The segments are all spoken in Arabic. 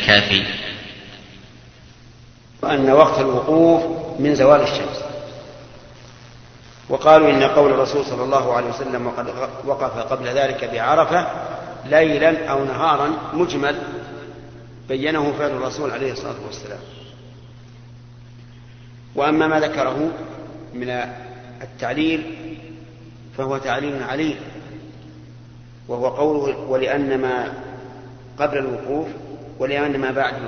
الكافي. وأن وقت الوقوف من زوال الشمس. وقالوا إن قول الرسول صلى الله عليه وسلم وقد وقف قبل ذلك بعرفة ليلا أو نهارا مجمل بينه فعل الرسول عليه الصلاة والسلام. وأما ما ذكره من التعليل فهو تعليل عليل، وهو قوله ولأن ما قبل الوقوف ولأن ما بعد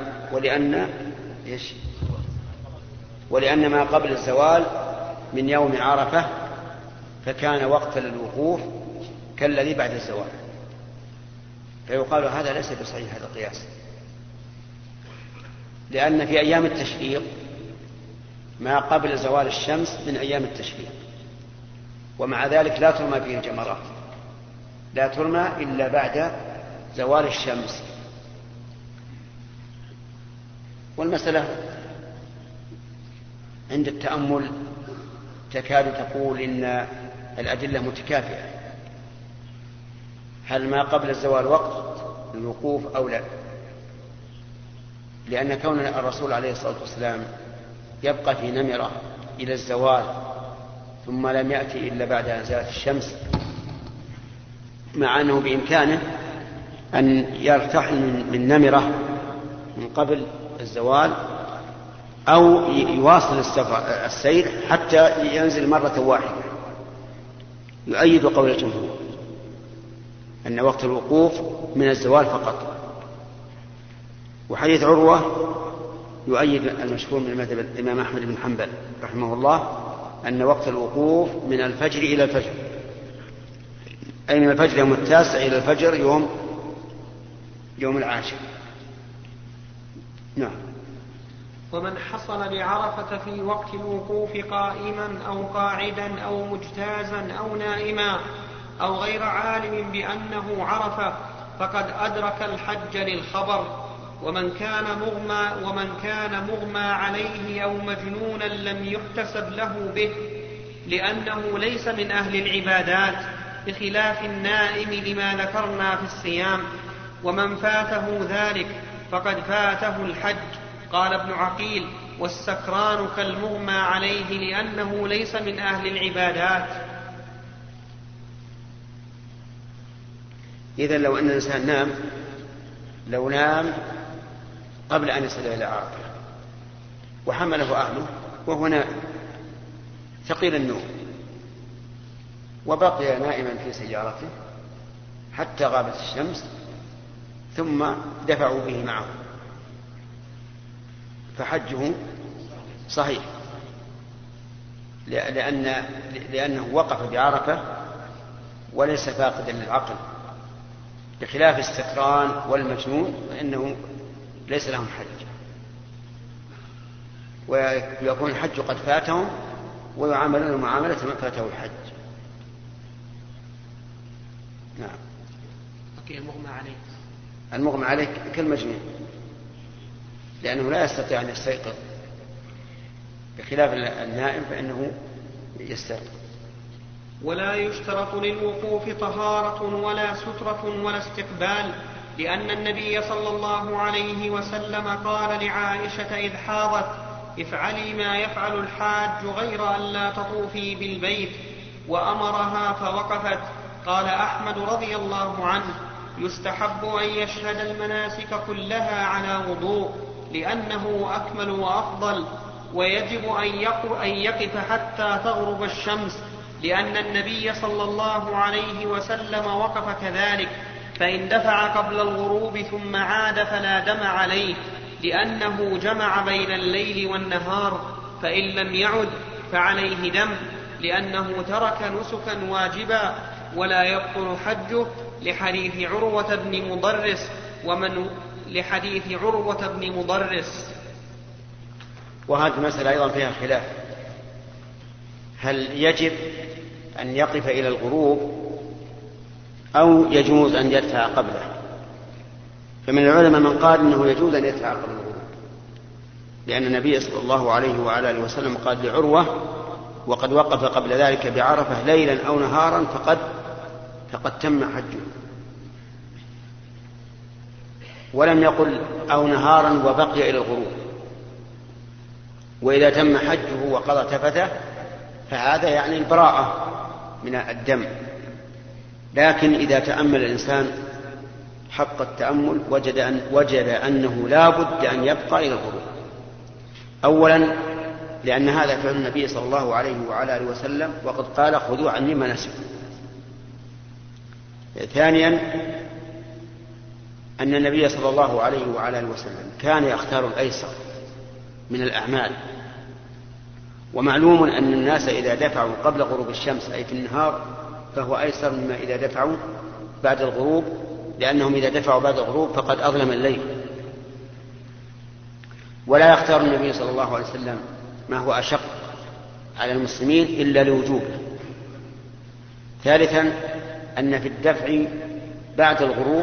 ولأن ما قبل الزوال من يوم عرفة فكان وقتا للوقوف كالذي بعد الزوال، فيقال هذا ليس بصحيح هذا القياس، لأن في أيام التشريق ما قبل زوال الشمس من أيام التشريق، ومع ذلك لا ترمى فيه الجمرات، لا ترمى إلا بعد زوال الشمس. والمسألة عند التأمل تكاد تقول إن الأدلة متكافئة، هل ما قبل الزوال وقت الوقوف أو لا؟ لأن كون الرسول عليه الصلاة والسلام يبقى في نمرة إلى الزوال ثم لم يأتي إلا بعد أن زالت الشمس، مع أنه بإمكانه أن يرتحل من نمرة من قبل الزوال أو يواصل السير حتى ينزل مرة واحدة، يؤيد قول الجمهور أن وقت الوقوف من الزوال فقط. وحديث عروة يؤيد المشهور من مذهب الإمام أحمد بن حنبل رحمه الله أن وقت الوقوف من الفجر إلى الفجر، أي من الفجر يوم 9 إلى الفجر يوم 10. نعم. ومن حصل بعرفة في وقت الوقوف قائما أو قاعدا أو مجتازا أو نائما أو غير عالم بأنه عرفة فقد أدرك الحج للخبر. ومن كان مغمى عليه أو مجنونا لم يحتسب له به، لأنه ليس من أهل العبادات، بخلاف النائم لما ذكرنا في الصيام. ومن فاته ذلك فقد فاته الحج. قال ابن عقيل: والسكران كالمغمى عليه لأنه ليس من أهل العبادات. إذن لو أن الإنسان نام قبل أن يصل إلى عرفة وحمله أهله وهو نائم ثقيل النوم وبقي نائما في سيارته حتى غابت الشمس ثم دفعوا به معه، فحجه صحيح، لأنه وقف بعرفة وليس فاقدا للعقل، بخلاف السكران والمجنون فإنه ليس لهم حج، ويكون الحج قد فاتهم ويعاملون معاملة من فاته الحج. نعم. المغمى عليه كالمجنون، لأنه لا يستطيع أن يستيقظ، بخلاف النائم فإنه يستيقظ. ولا يشترط للوقوف طهارة ولا سترة ولا استقبال، لأن النبي صلى الله عليه وسلم قال لعائشة إذ حاضت: افعلي ما يفعل الحاج غير أن لا تطوفي بالبيت، وأمرها فوقفت. قال أحمد رضي الله عنه: يستحب أن يشهد المناسك كلها على وضوء، لأنه أكمل وأفضل، ويجب أن يقف حتى تغرب الشمس، لأن النبي صلى الله عليه وسلم وقف كذلك، فإن دفع قبل الغروب ثم عاد فلا دم عليه، لأنه جمع بين الليل والنهار، فإن لم يعد فعليه دم، لأنه ترك نسكا واجبا ولا يبطل حجه، لحديث عروة بن مضرس. وهذه المسألة أيضا فيها خلاف، هل يجب أن يقف إلى الغروب أو يجوز أن يدفع قبله؟ فمن العلماء من قال إنه يجوز أن يدفع قبل الغروب، لأن النبي صلى الله عليه وعلى آله وسلم قال لعروة: وقد وقف قبل ذلك بعرفة ليلا أو نهارا فقد تم حجه. ولم يقل أو نهارا وبقي إلى الغروب. وإذا تم حجه وقضى تفته فهذا يعني البراءة من الدم. لكن إذا تأمل الإنسان حق التأمل وجد أنه لا بد أن يبقى إلى الغروب. أولا لأن هذا فعل النبي صلى الله عليه وعلى آله وسلم، وقد قال خذوا عني مناسككم. ثانيا أن النبي صلى الله عليه وعلى آله وسلم كان يختار الأيسر من الأعمال، ومعلوم أن الناس إذا دفعوا قبل غروب الشمس أي في النهار فهو أيسر مما إذا دفعوا بعد الغروب، لأنهم إذا دفعوا بعد الغروب فقد أظلم الليل. ولا يختار النبي صلى الله عليه وسلم ما هو أشق على المسلمين إلا لوجوبه. ثالثا أن في الدفع بعد الغروب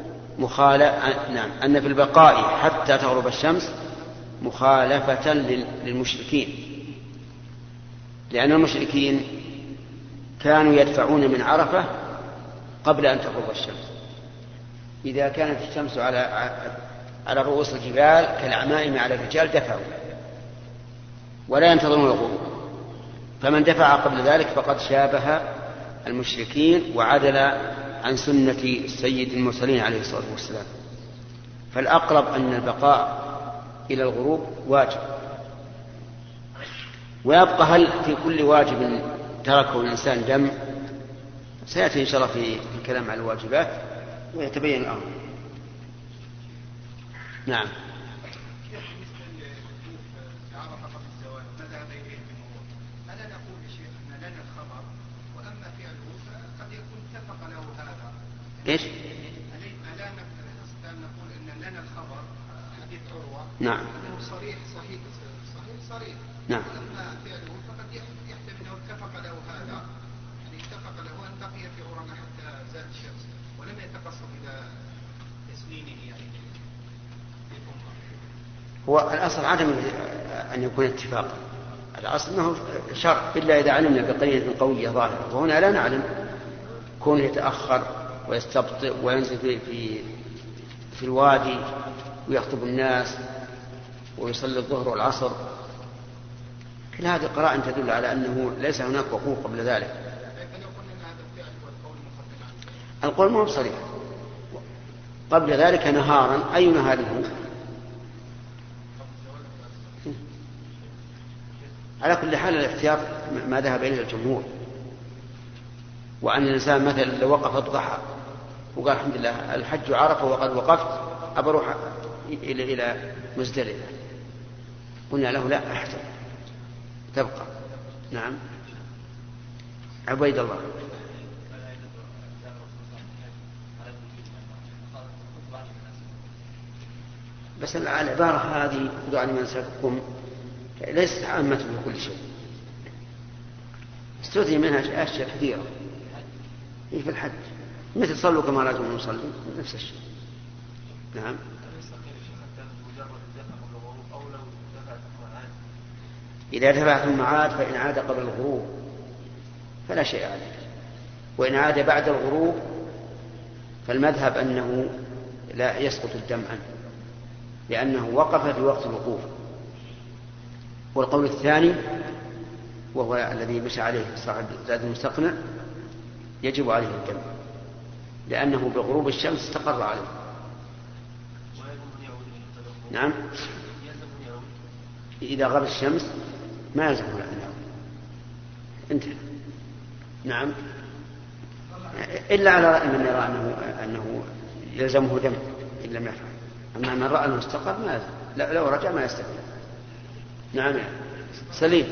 أن في البقاء حتى تغرب الشمس مخالفة للمشركين، لأن المشركين كانوا يدفعون من عرفة قبل أن تغرب الشمس. إذا كانت الشمس على رؤوس الجبال كالعمائم على الرجال دفعوا ولا ينتظرون الغروب، فمن دفع قبل ذلك فقد شابه المشركين وعدل عن سنة سيد المرسلين عليه الصلاة والسلام. فالأقرب أن البقاء إلى الغروب واجب. ويبقى هل في كل واجب تركه الإنسان دم؟ سيأتي إن شاء الله في الكلام عن الواجبات ويتبين الأمر. نعم. إيش؟ نقول إن لنا الخبر حديث عروة نعم أنه صريح صريح نعم. أما فعله فقد يحتمل أنه اتفق له هذا، يعني اتفق له أن بقي في عرنا حتى زاد الشمس ولم يتقصد إلى تسنينه يعني. هو الأصل عدم أن يكون اتفاقا، الأصل أنه شرط إلا إذا علمنا بقرينة قوية ظاهرة، وهنا لا نعلم. كونه يتأخر ويستبطئ وينزل في الوادي ويخطب الناس ويصلي الظهر والعصر، كل هذه قرائن تدل على أنه ليس هناك وقوف قبل ذلك. القول مو بصريح. قبل ذلك نهارا، أي نهار هو؟ على كل حال الاحتياط ما ذهب إليه الجمهور، وأن الإنسان مثلا لو وقف الضحى وقال الحمد لله الحج عرفه وقد وقفت أبروح إلى مزدلفة، قلنا له لا أحسن تبقى. نعم. عبيد الله. بس العبارة هذه خذوا عني مناسككم ليست عامة في كل شيء، استثني منها أشياء كثيرة في الحج، مثل صلوا كما رأيتم نصلي، نفس الشيء. نعم. إذا دفع ثم عاد فإن عاد قبل الغروب فلا شيء عليه، وإن عاد بعد الغروب فالمذهب أنه لا يسقط الدم عنه لأنه وقف في وقت الوقوف. والقول الثاني وهو الذي مشى عليه صاحب زاد المستقنع يجب عليه الدم لأنه بغروب الشمس استقر عليه. نعم. إذا غاب الشمس ما يلزمه أن يعود، انتهى. نعم. إلا على رأي من يرى أنه يلزمه دم إن لم يفعل، أما من رأى أنه استقر ما يلزم، لو رجع ما يستقر. نعم يا سليم.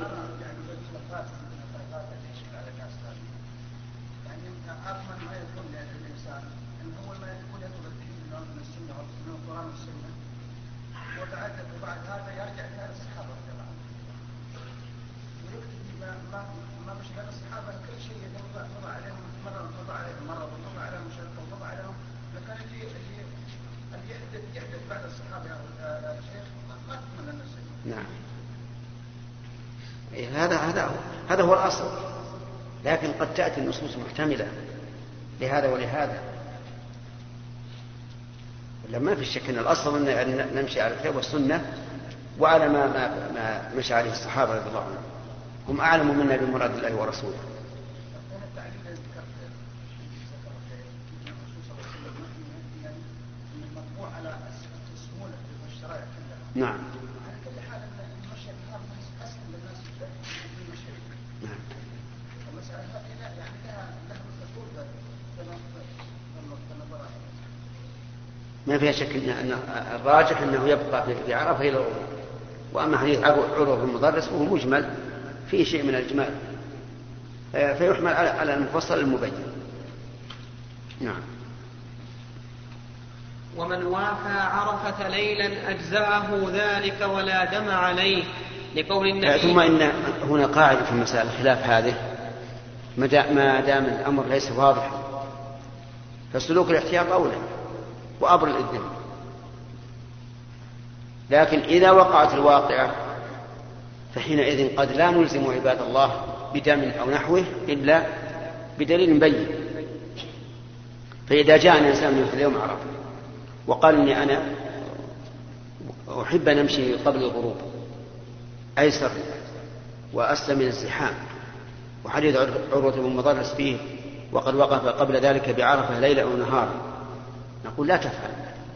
وبعد هذا يرجع إلى الصحابة ما مش هذا الصحابة كل شيء وضع عليهم مرة وضع عليهم شرطة وضع عليهم، لكن اللي يحدث بعد الصحابة يا شيخ ما تكمل لنا شيء. نعم. هذا هو الأصل، لكن قد تأتي النصوص محتملة لهذا ولهذا. لما في شك أن الأصل أن نمشي على الكتاب والسنة وعلى ما مشى عليه الصحابة رضي الله عنهم، هم أعلم منا بمراد الله ورسوله. نعم. ما فيها شك أن الراجح أنه يبقى في عرفة إلى الغروب. وأما حديث عروة بن المضرس وهو مجمل فيه شيء من الإجمال فيحمل على المفصل المبين. نعم. ومن وافى عرفة ليلا أجزأه ذلك ولا دم عليه لقول النبي. ثم إن هنا قاعدة في مسائل الخلاف هذه، ما دام الأمر ليس واضحا فسلوك الاحتياط أولى وأبر الإذن. لكن إذا وقعت الواقعة فحينئذ قد لا نلزم عباد الله بدم أو نحوه إلا بدليل مبين. فإذا جاء الإنسان في اليوم عرفة وقال إني أنا أحب أن أمشي قبل الغروب أيسر وأسلم من الزحام، وحديث عروة بن المضرس فيه وقد وقف قبل ذلك بعرفة ليلا أو نهارا، نقول لا تفعل.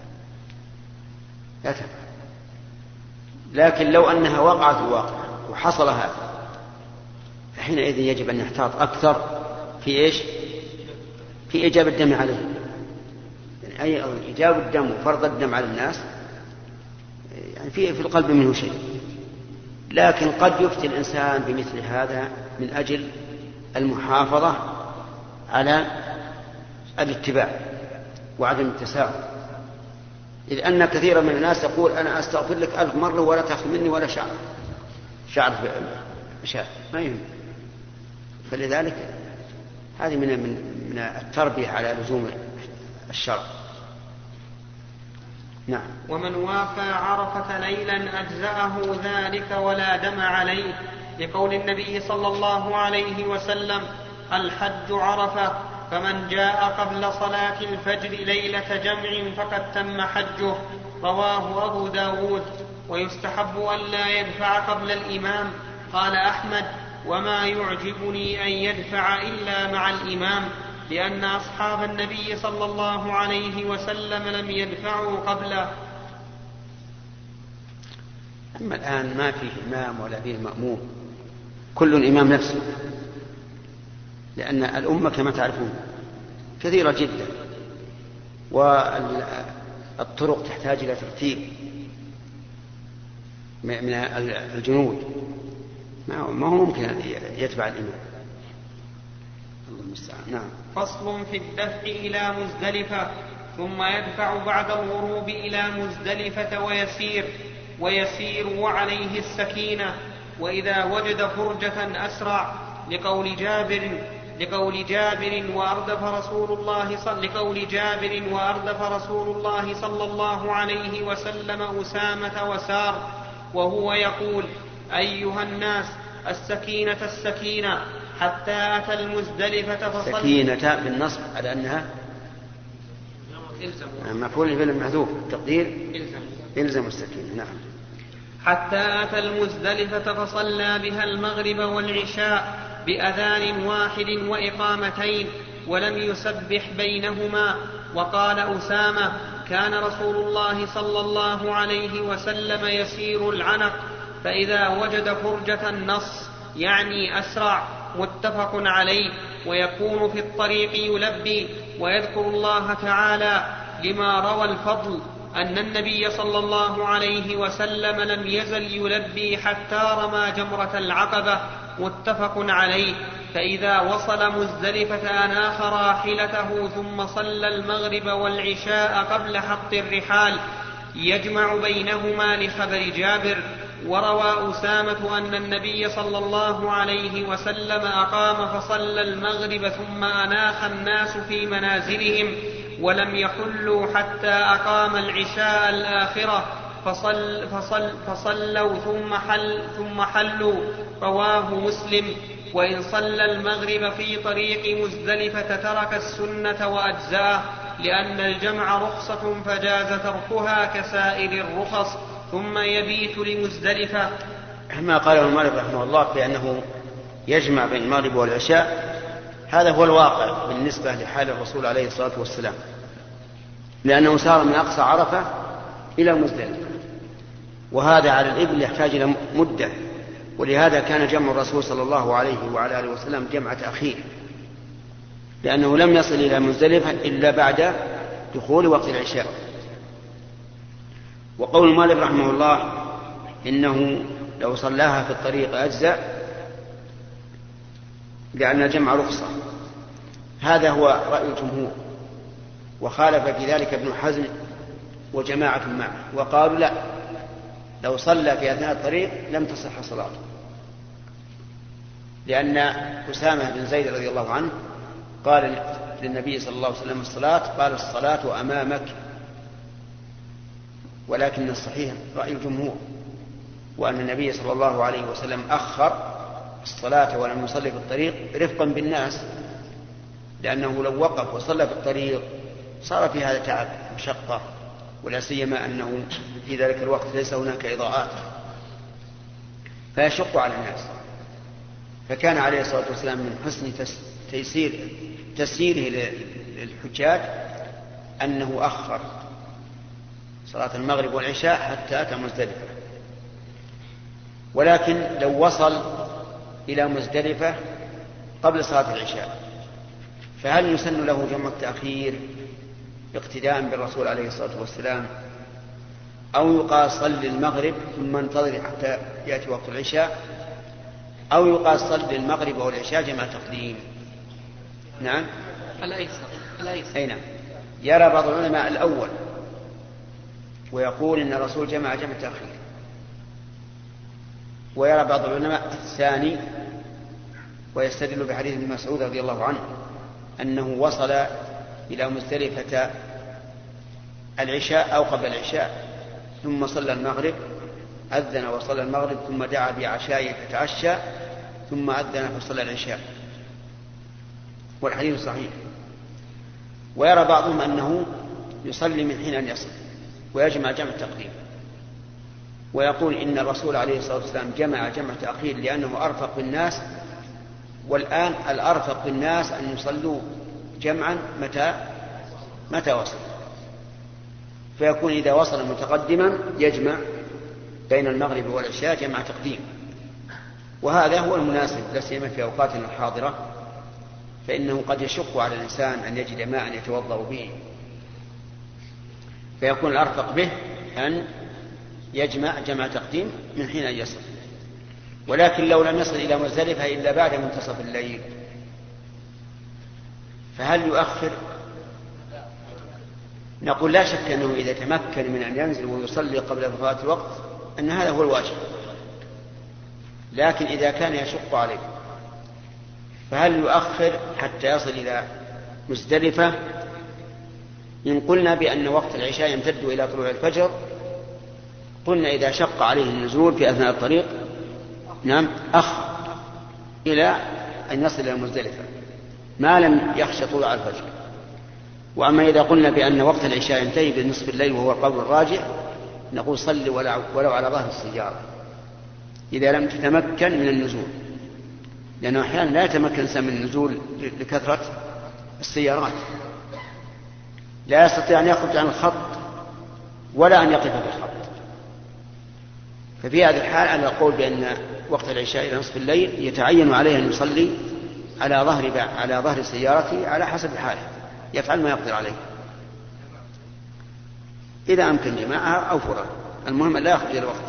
لكن لو أنها وقعت الواقع وحصل هذا فحينئذ يجب أن نحتاط أكثر في إيش؟ في إيجاب الدم عليه، يعني أي إيجاب الدم وفرض الدم على الناس يعني في القلب منه شيء. لكن قد يفتي الإنسان بمثل هذا من أجل المحافظة على الاتباع وعدم التساهل، إذ أن كثيرا من الناس يقول أنا أستغفر لك 1000 مرة ولا تأخذ مني ولا شعر ما يهم. فلذلك هذه من التربية على لزوم الشرع. نعم. ومن وافى عرفة ليلا أجزأه ذلك ولا دم عليه لقول النبي صلى الله عليه وسلم الحج عرفة فمن جاء قبل صلاة الفجر ليلة جمع فقد تم حجه. رواه أبو داود. ويستحب أن لا يدفع قبل الإمام. قال أحمد وما يعجبني أن يدفع إلا مع الإمام لأن أصحاب النبي صلى الله عليه وسلم لم يدفعوا قبله. أما الآن ما فيه إمام ولا فيه مأموم، كل إمام نفسه، لأن الأمة كما تعرفون كثيرة جدا والطرق تحتاج إلى ترتيب من الجنود، ما هو ممكن يتبع الإمام. نعم. فصل في الدفع إلى مزدلفة ثم يدفع بعد الغروب إلى مزدلفة ويسير وعليه السكينة وإذا وجد فرجة أسرع لقول جابر وأردف رسول الله صلى الله عليه وسلم أسامة وسار وهو يقول أيها الناس السكينة حتى أتى المزدلفة فصلى. سكينة بالنصب على أنها مفعول به محذوف التقدير إلزم السكينة. نعم. حتى أتى المزدلفة فصلى بها المغرب والعشاء بأذان واحد وإقامتين ولم يسبح بينهما. وقال أسامة كان رسول الله صلى الله عليه وسلم يسير العنق فإذا وجد فرجة النص يعني أسرع متفق عليه. ويكون في الطريق يلبي ويذكر الله تعالى لما روى الفضل أن النبي صلى الله عليه وسلم لم يزل يلبي حتى رمى جمرة العقبة متفق عليه. فإذا وصل مزدلفة أناخ راحلته ثم صلى المغرب والعشاء قبل حط الرحال يجمع بينهما لخبر جابر. وروى أسامة أن النبي صلى الله عليه وسلم أقام فصلى المغرب ثم أناخ الناس في منازلهم ولم يحلوا حتى أقام العشاء الآخرة فصلوا ثم حلوا. رواه مسلم. وإن صلى المغرب في طريق مزدلفة ترك السنة وأجزاه لأن الجمع رخصة فجاز تركها كسائر الرخص، ثم يبيت لمزدلفة. ما قاله المؤلف رحمه الله بأنه يجمع بين المغرب والعشاء هذا هو الواقع بالنسبة لحال الرسول عليه الصلاة والسلام، لأنه سار من أقصى عرفة إلى مزدلفة، وهذا على الإبل يحتاج إلى مدة، ولهذا كان جمع الرسول صلى الله عليه وعلى آله وسلم جمع تأخير، لأنه لم يصل إلى مزدلفة إلا بعد دخول وقت العشاء. وقول المؤلف رحمه الله إنه لو صلاها في الطريق أجزاء لأن الجمع رخصة، هذا هو رأي الجمهور، وخالف في ذلك ابن حزم وجماعة معه، وقالوا لا، لو صلى في أثناء الطريق لم تصح صلاته، لأن أسامة بن زيد رضي الله عنه قال للنبي صلى الله عليه وسلم الصلاة، قال الصلاة أمامك. ولكن الصحيح رأي الجمهور، وأن النبي صلى الله عليه وسلم أخر الصلاة ولم يصلي في الطريق رفقا بالناس، لأنه لو وقف وصلى في الطريق صار في هذا تعب مشقة، ولا سيما أنه في ذلك الوقت ليس هناك إضاءات فيشق على الناس. فكان عليه الصلاة والسلام من حسن تسييره للحجاج أنه أخر صلاة المغرب والعشاء حتى أتى مزدلفة. ولكن لو وصل إلى مزدلفة قبل صلاة العشاء فهل يسن له جمع التأخير اقتداء بالرسول عليه الصلاة والسلام، أو يقال صل المغرب ثم انتظر حتى يأتي وقت العشاء، أو يقال صل المغرب والعشاء جمع تقديم؟ نعم الأيسر. أي نعم. يرى بعض العلماء الأول ويقول إن الرسول جمع تأخير، ويرى بعض العلماء الثاني ويستدل بحديث ابن مسعود رضي الله عنه أنه وصل إلى مزدلفة العشاء أو قبل العشاء ثم صلى المغرب، أذن وصلى المغرب ثم دعا بعشاء فتعشى ثم أذن فصلى العشاء، والحديث صحيح. ويرى بعضهم أنه يصلي من حين أن يصل ويجمع جمع التقديم، ويقول إن الرسول عليه الصلاة والسلام جمع تأخير لأنه أرفق بالناس، والآن الأرفق بالناس أن يصلوا جمعا متى وصل، فيكون إذا وصل متقدما يجمع بين المغرب والعشاء جمع تقديم، وهذا هو المناسب لا سيما في أوقاتنا الحاضرة، فإنه قد يشق على الإنسان أن يجد ماء يتوضأ به، فيكون الأرفق به أن يجمع جمع تقديم من حين أن يصل. ولكن لو لم يصل إلى مزدلفة إلا بعد منتصف الليل فهل يؤخر؟ نقول لا شك أنه إذا تمكن من أن ينزل ويصلي قبل فوات الوقت أن هذا هو الواجب، لكن إذا كان يشق عليه فهل يؤخر حتى يصل إلى مزدلفة؟ إن قلنا بأن وقت العشاء يمتد إلى طلوع الفجر قلنا إذا شق عليه النزول في أثناء الطريق نعم أخر إلى أن يصل إلى مزدلفة ما لم يخشى طلوع الفجر. وأما إذا قلنا بأن وقت العشاء ينتهي بنصف الليل وهو القول الراجح نقول صل ولو على ظهر السيارة إذا لم تتمكن من النزول، لأنه أحيانا لا يتمكن الإنسان من النزول لكثرة السيارات، لا يستطيع أن يخرج عن الخط ولا أن يقف في الخط، ففي هذه الحال على القول بأن وقت العشاء إلى نصف الليل يتعين عليه أن يصلي على ظهر سيارته على حسب حاله، يفعل ما يقدر عليه إذا أمكن جماعها أو فرغ، المهم لا يخرج الوقت.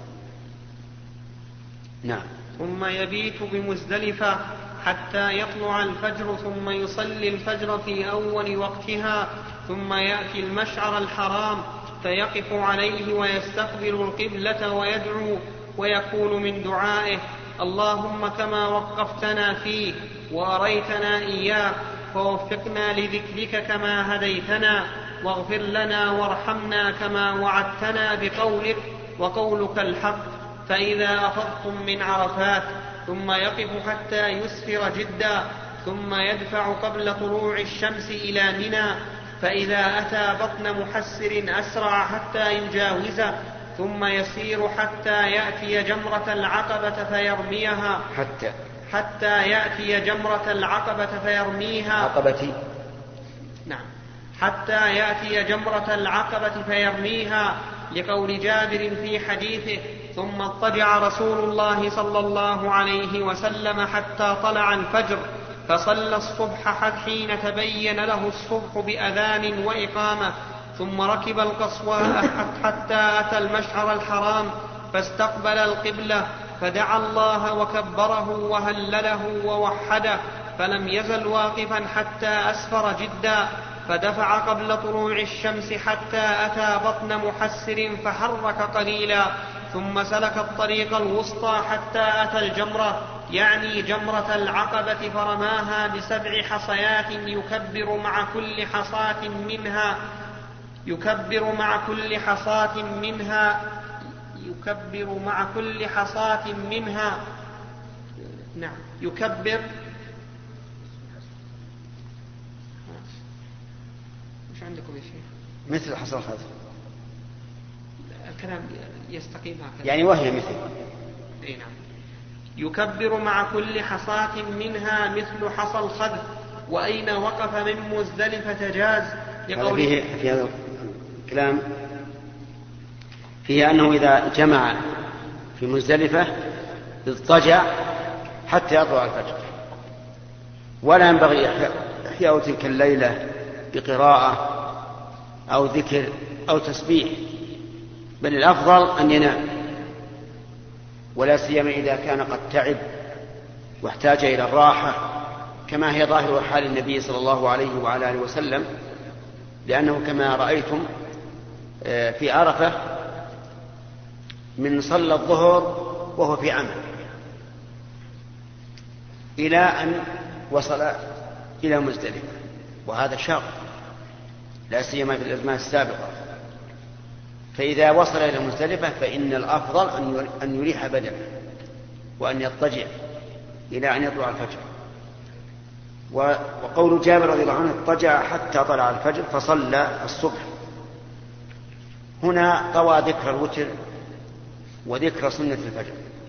نعم. ثم يبيت بمزدلفة حتى يطلع الفجر ثم يصلي الفجر في أول وقتها، ثم يأتي المشعر الحرام فيقف عليه ويستقبل القبلة ويدعو، ويقول من دعائه: اللهم كما وقفتنا فيه وأريتنا إياه فوفقنا لذكرك كما هديتنا، واغفر لنا وارحمنا كما وعدتنا بقولك وقولك الحق. فإذا أفضتم من عرفات ثم يقف حتى يسفر جدا، ثم يدفع قبل طلوع الشمس إلى منى، فإذا أتى بطن محسر أسرع حتى يجاوزه، ثم يسير حتى يأتي جمرة العقبة فيرميها. حتى يأتي جمرة العقبة فيرميها. نعم. حتى يأتي جمرة العقبة فيرميها، لقول جابر في حديثه: ثم اضطجع رسول الله صلى الله عليه وسلم حتى طلع الفجر، فصلى الصبح حين تبين له الصبح بأذان وإقامة، ثم ركب القصواء حتى أتى المشعر الحرام، فاستقبل القبلة، فدعا الله وكبره وهلله ووحده، فلم يزل واقفا حتى أسفر جدا، فدفع قبل طلوع الشمس حتى أتى بطن محسر فحرك قليلا، ثم سلك الطريق الوسطى حتى أتى الجمرة، يعني جمرة العقبة، فرماها ب7 حصيات يكبر مع كل حصاة منها نعم يكبر. مش عندكم يا شيخ مثل حصى الخذ؟ الكلام يستقيم هكذا يعني وهي مثل. اي نعم. يكبر مع كل حصاة منها مثل حصى الخذ. وأين وقف من مزدلفة جاز، في هذا الكلام فيه أنه إذا جمع في مزدلفة اضطجع حتى يطلع الفجر، ولا ينبغي إحياء تلك الليلة بقراءة أو ذكر أو تسبيح، بل الأفضل أن ينام، ولا سيما إذا كان قد تعب واحتاج إلى الراحة، كما هي ظاهر حال النبي صلى الله عليه وعلى آله وسلم، لأنه كما رأيتم في عرفة من صلى الظهر وهو في عمل إلى أن وصل إلى مزدلفة، وهذا شاق لا سيما في الأزمان السابقة. فإذا وصل إلى مزدلفة فإن الأفضل أن يريح بدنه وأن يضطجع إلى أن يطلع الفجر. وقول جابر رضي الله عنه: اضطجع حتى طلع الفجر فصلى الصبح. هنا طوى ذكر الوتر وذكر سنة الفجر،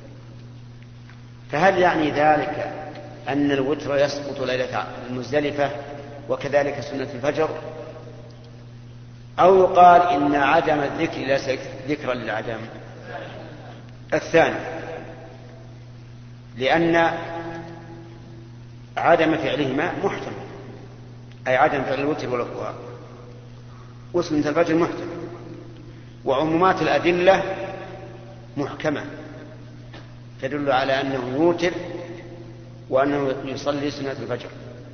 فهل يعني ذلك أن الوتر يسقط ليلة المزدلفة وكذلك سنة الفجر، أو يقال إن عدم الذكر ليس ذكرا للعدم؟ الثاني، لأن عدم فعلهما محتمل، أي عدم فعل الوتر وسنة الفجر محتمل، وعمومات الأدلة محكمة تدل على أنه يوتر وأنه يصلي سنة الفجر.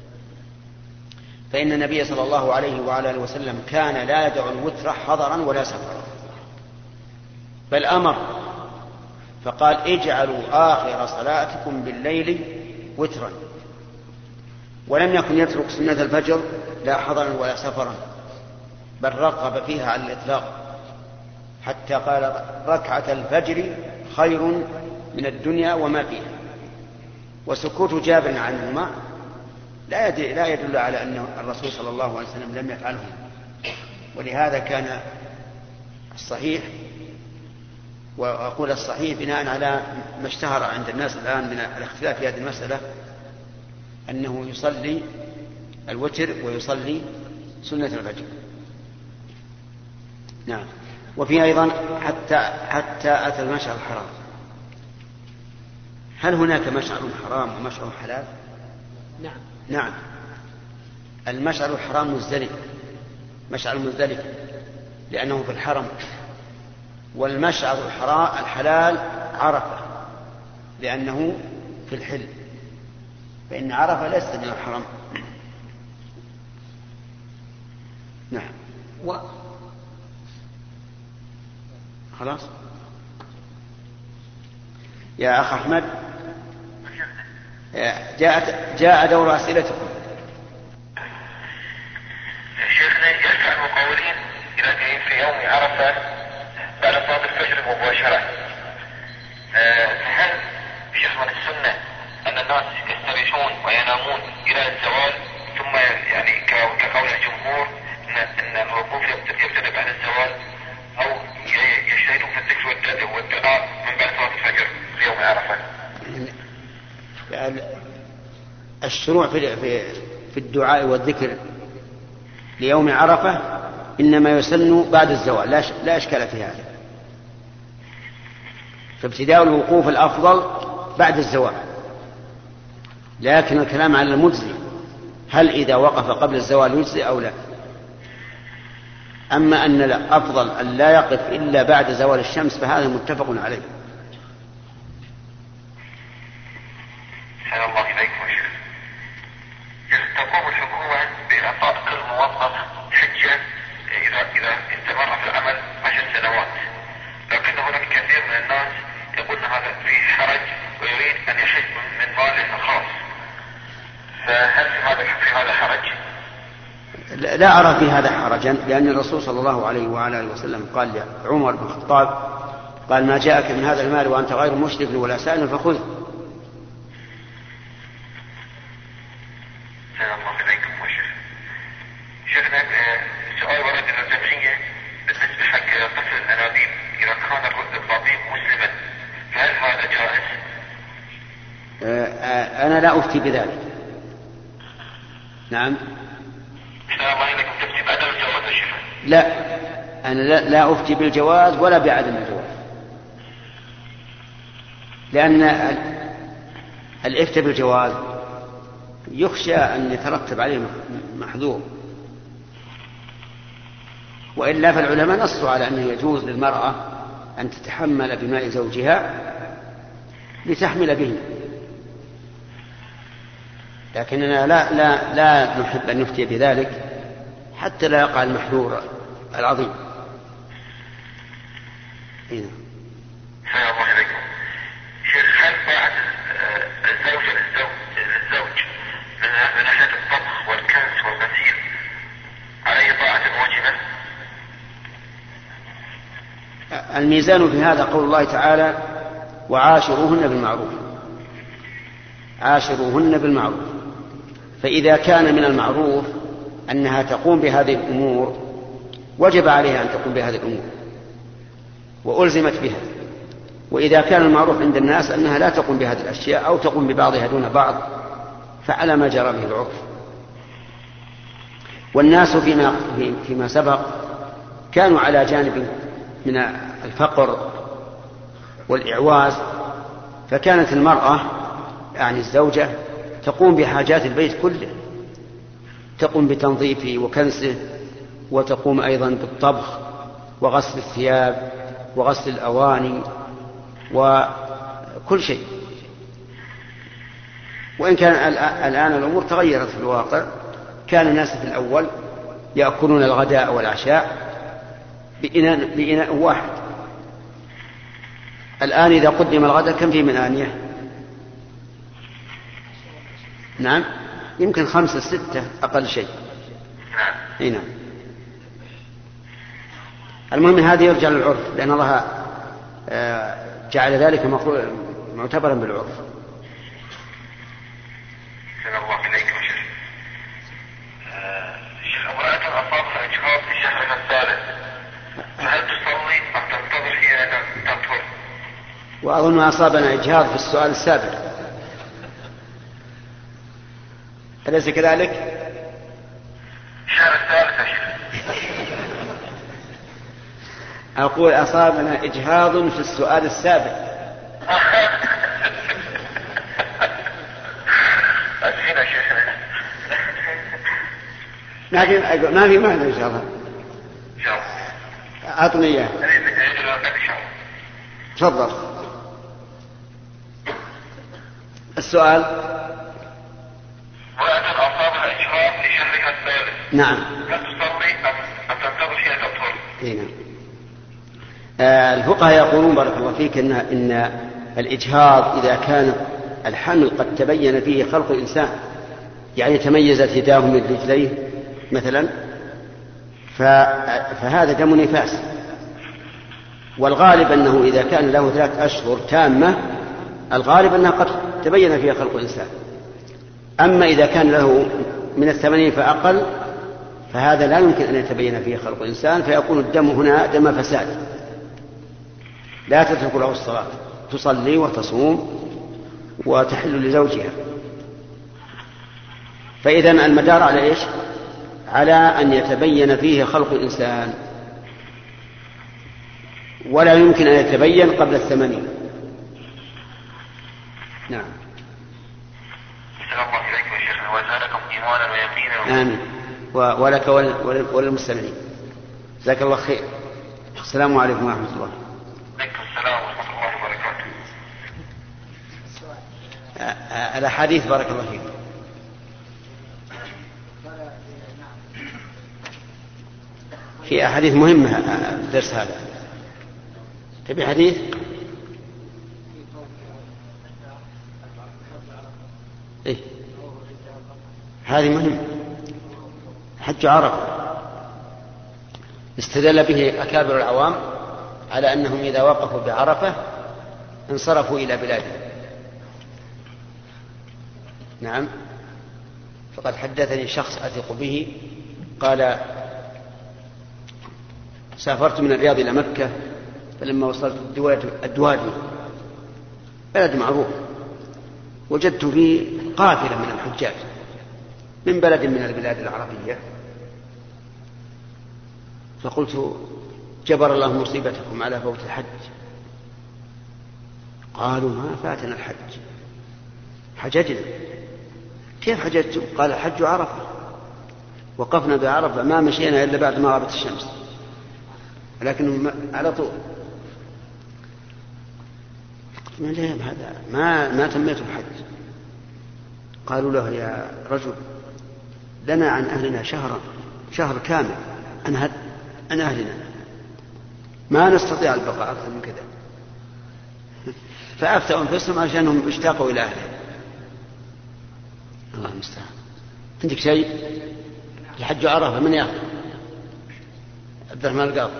فإن النبي صلى الله عليه وعلى آله وسلم كان لا يدع الوتر حضرا ولا سفرا، بل أمر فقال: اجعلوا آخر صلاتكم بالليل وترا. ولم يكن يترك سنة الفجر لا حضرا ولا سفرا، بل رغب فيها على الإطلاق، حتى قال: ركعة الفجر خير من الدنيا وما فيها. وسكوت جابر عنهما لا يدل على أن الرسول صلى الله عليه وسلم لم يفعله، ولهذا كان الصحيح، وأقول الصحيح بناء على ما اشتهر عند الناس الآن من الاختلاف في هذه المسألة، أنه يصلي الوتر ويصلي سنة الفجر. نعم. وفي أيضا حتى أتى المشعر الحرام. هل هناك مشعر حرام ومشعر حلال؟ نعم. المشعر الحرام مشعر مزدلفة لأنه في الحرم، والمشعر الحلال عرفة لأنه في الحل، فإن عرفة ليست من الحرم. نعم. خلاص يا أخ أحمد، جاء دور أسئلتكم. شيخنا، يسأل المقاولين إذا كان في يوم عرفة بعد صلاة الفجر مباشرة، هل شيخ من السنة أن الناس يستريحون وينامون إلى الزوال ثم يعني كقول الجمهور ان الوقوف يبتدئ بعد الزوال او يجتهدون في الذكر والدعاء من بعد صلاة الفجر في يوم عرفة؟ الشروع في الدعاء والذكر ليوم عرفة إنما يسن بعد الزوال، لا إشكال في هذا. فابتداء الوقوف الأفضل بعد الزوال، لكن الكلام على المجزي، هل إذا وقف قبل الزوال يجزي أو لا؟ أما أن الأفضل أن لا يقف إلا بعد زوال الشمس فهذا متفق عليه. أحسن الله إليكم يا شيخ. تقوم الحكومة بإعطاء كل موظف حجة إذا استمر في العمل 10 سنوات، لكن هناك كثير من الناس يقول هذا فيه حرج ويريد أن يحج من ماله الخاص، فهل في هذا حرج؟ لا أرى في هذا حرجا، لأن الرسول صلى الله عليه وعلى آله وسلم قال لعمر بن الخطاب قال ما جاءك من هذا المال وأنت غير مشرك ولا سائل فخذ. شيخنا سؤال ورد إلى الجمعية بالنسبة حق طفل الأنابيب، إذا كان الطبيب مسلما فهل هذا جائز؟ أنا لا أفتي بذلك. نعم. تفتي بعدم الجواز يا شيخ؟ لا، أنا لا أفتي بالجواز ولا بعدم الجواز، لأن الإفتاء بالجواز يخشى أن يترتب عليه محذور، وإلا فالعلماء نصوا على أنه يجوز للمرأة أن تتحمل بماء زوجها لتحمل به، لكننا لا نحب أن نفتي بذلك حتى لا يقع المحذور العظيم. الله عليكم شيخ، هل طاعة الزوجة للزوج من ناحية الطبخ والكنس والغسيل عليه طاعة واجبة؟ الميزان في هذا قول الله تعالى وعاشروهن بالمعروف، عاشروهن بالمعروف، فإذا كان من المعروف أنها تقوم بهذه الأمور وجب عليها أن تقوم بهذه الأمور وألزمت بها، وإذا كان المعروف عند الناس أنها لا تقوم بهذه الأشياء أو تقوم ببعضها دون بعض فعلى ما جرى به العرف. والناس فيما سبق كانوا على جانب من الفقر والإعواز، فكانت المرأة يعني الزوجة تقوم بحاجات البيت كله، تقوم بتنظيفه وكنسه، وتقوم أيضا بالطبخ وغسل الثياب وغسل الأواني وكل شيء. وإن كان الآن الأمور تغيرت في الواقع، كان الناس في الأول يأكلون الغداء والعشاء بإناء واحد، الآن إذا قدم الغداء كم فيه من آنية؟ نعم، يمكن 5 6 أقل شيء. نعم. المهم هذه يرجع للعرف، لأن الله جعل ذلك معتبرا بالعرف. الله إليكم يا شيخ. شيخ امرأة أصابها إجهاض في شهرها الثالث فهل تصلي أم تنتظر حين تطهر؟ وأظن أصابنا إجهاض في السؤال السابق، أليس كذلك؟ الشهر الثالث يا شيخ. أقول أصابنا إجهاض في السؤال السابق. أسفين يا شيخ. لكن ما في معنى إن شاء الله. إن شاء الله. أعطني إياه. تفضل. السؤال. امرأة أصابها إجهاض في شهرها الثالث. نعم. هل تصلي أم تنتظر حين تطهر؟ نعم. الفقهاء يقولون بارك الله فيك إن الإجهاض إذا كان الحمل قد تبين فيه خلق الإنسان، يعني تميزت يداه من رجليه مثلا، فهذا دم نفاس، والغالب أنه إذا كان له 3 أشهر تامة الغالب أنها قد تبين فيها خلق الإنسان. أما إذا كان له من 80 فأقل فهذا لا يمكن أن يتبين فيه خلق الإنسان، فيكون الدم هنا دم فساد، لا تترك له الصلاة، تصلي وتصوم وتحل لزوجها. فإذا المدار على إيش؟ على أن يتبين فيه خلق الإنسان، ولا يمكن أن يتبين قبل 80. نعم. السلام عليكم يا شيخنا، وزادكم إيمانا ويقينا. آمين. ولك وللمستمعين. جزاك الله خير. السلام عليكم ورحمة الله. عليكم السلام ورحمة الله وبركاته. الأحاديث بارك الله فيك. في أحاديث مهمة الدرس هذا. تبي حديث؟ إيه؟ هذه مهمة. حج عرفة استدل به أكابر العوام على أنهم إذا وقفوا بعرفة انصرفوا إلى بلادهم. نعم. فقد حدثني شخص أثق به قال: سافرت من الرياض إلى مكة، فلما وصلت الدوادي بلد معروف، وجدت فيه قافلة من الحجاج من بلد من البلاد العربية، فقلت: جبر الله مصيبتكم على فوت الحج. قالوا: ما فاتنا الحج، حججنا. كيف حججتم؟ قال: الحج عرفة، وقفنا بعرفة ما مشينا إلا بعد ما غابت الشمس، لكنهم على طول. هذا ما تميت الحج. قالوا له: يا رجل، لنا عن أهلنا شهر كامل عن أهلنا، ما نستطيع البقاء أكثر من كذا. فأفتوا أنفسهم عشانهم اشتاقوا إلى أهلهم. الله المستعان. عندك شيء؟ الحج عرفة من يأخذ؟ عبد الرحمن القاضي.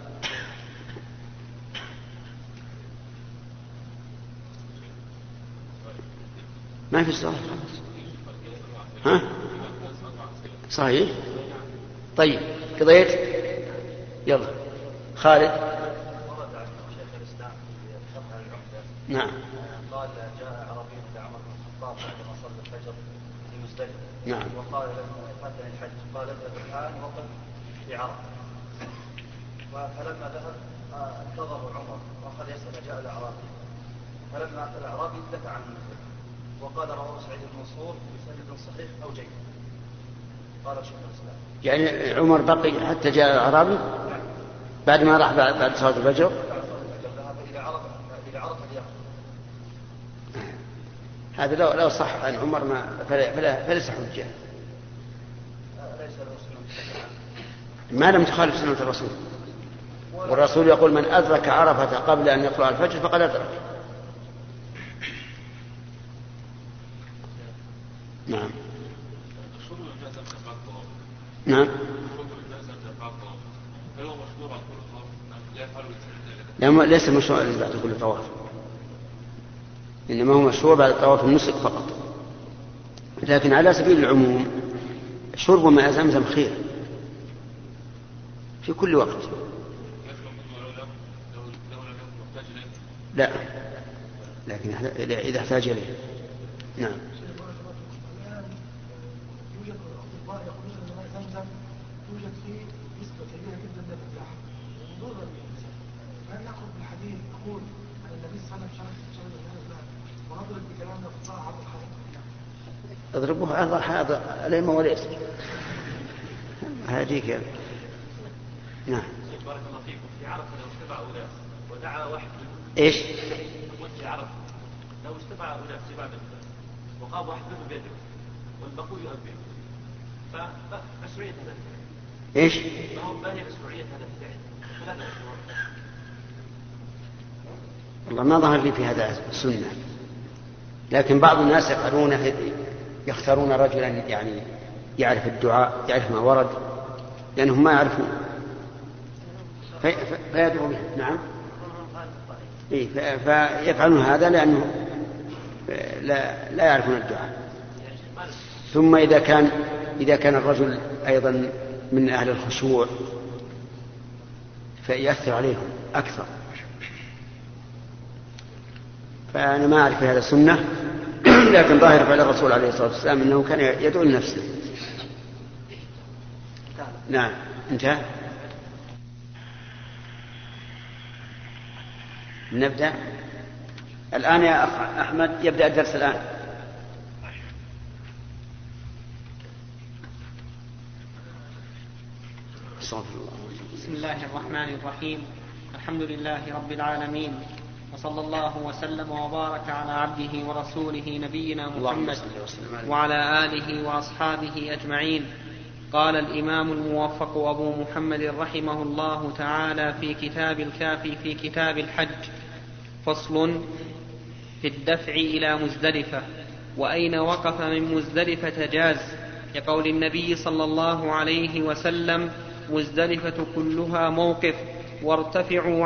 ما في سؤال. ها؟ صحيح. طيب قضيت. يلا خالد. ورد عن شيخ الإسلام في شرح العمدة. نعم. قال: جاء عربي إلى عمر بن الخطاب بعدما صلى الفجر في مزدلفة. نعم. وقال له: فاتني الحج. قال: اذهب الآن وقف في عرفة. فلما ذهب انتظروا عمر وأخذ يسأل جاء الأعرابي. فلما أتى الأعرابي دفع عن المسجد، وقال: رواه سعيد المنصور بسند صحيح أو جيد. قال شيخ الإسلام: يعني عمر بقي حتى جاء الأعرابي بعد ما راح بعد صلاة الفجر. ذهب إلى عرفة اليوم. هذا لو صح عن عمر فليس حجة. ليس له سنة ما لم تخالف سنة الرسول، والرسول يقول: من أدرك عرفة قبل أن يطلع الفجر فقد أدرك. نعم. نعم. لا، ليس مشروع بعد كل طواف، إنما هو مشروع بعد طواف النسك فقط. لكن على سبيل العموم شرب ماء زمزم خير في كل وقت. لا، لكن إذا احتاج إليه. نعم. يوجد أطباء يقولون أن ماء زمزم يوجد فيه نسبة كبيرة جدا من الأملاح ضرر بالإنسان. فهل نأخذ بالحديث نقول أن النبي صلى الله عليه وسلم شرب الماء ونضرب بكلامنا في الطاعة عبد الحرام؟ اضربوه هذا الأئمة وليس هذه كذا. نعم. بارك الله فيكم. في عرفة لو اجتمع أناس ودعا واحد إيش؟ في عرفة لو اجتمع أناس جماعة من الناس وقام واحد منهم بيده والبقول يؤذن، فمشروعية هذا الفعل إيش؟ ما هي مشروعية هذا الفعل؟ والله ما ظهر لي في هذا السنة، لكن بعض الناس يفعلونه، يختارون رجلا يعني يعرف الدعاء، يعرف ما ورد، لأنهم ما يعرفون فيدعو به. نعم. فيفعلون هذا لأنه لا يعرفون الدعاء. ثم إذا كان الرجل أيضا من أهل الخشوع فيأثر عليهم أكثر. فأنا ما أعرف هذا السنة، لكن ظاهر فعل الرسول عليه الصلاة والسلام أنه كان يدعو لنفسه. نعم انتهى. نبدأ الآن يا أخ أحمد، يبدأ الدرس الآن. بسم الله الرحمن الرحيم. الحمد لله رب العالمين، وصلى الله وسلم وبارك على عبده ورسوله نبينا محمد وعلى آله وأصحابه أجمعين. قال الإمام الموفق أبو محمد رحمه الله تعالى في كتاب الكافي في كتاب الحج: فصل في الدفع إلى مزدلفة. وأين وقف من مزدلفة جاز، لقول النبي صلى الله عليه وسلم: مزدلفة كلها موقف، وارتفعوا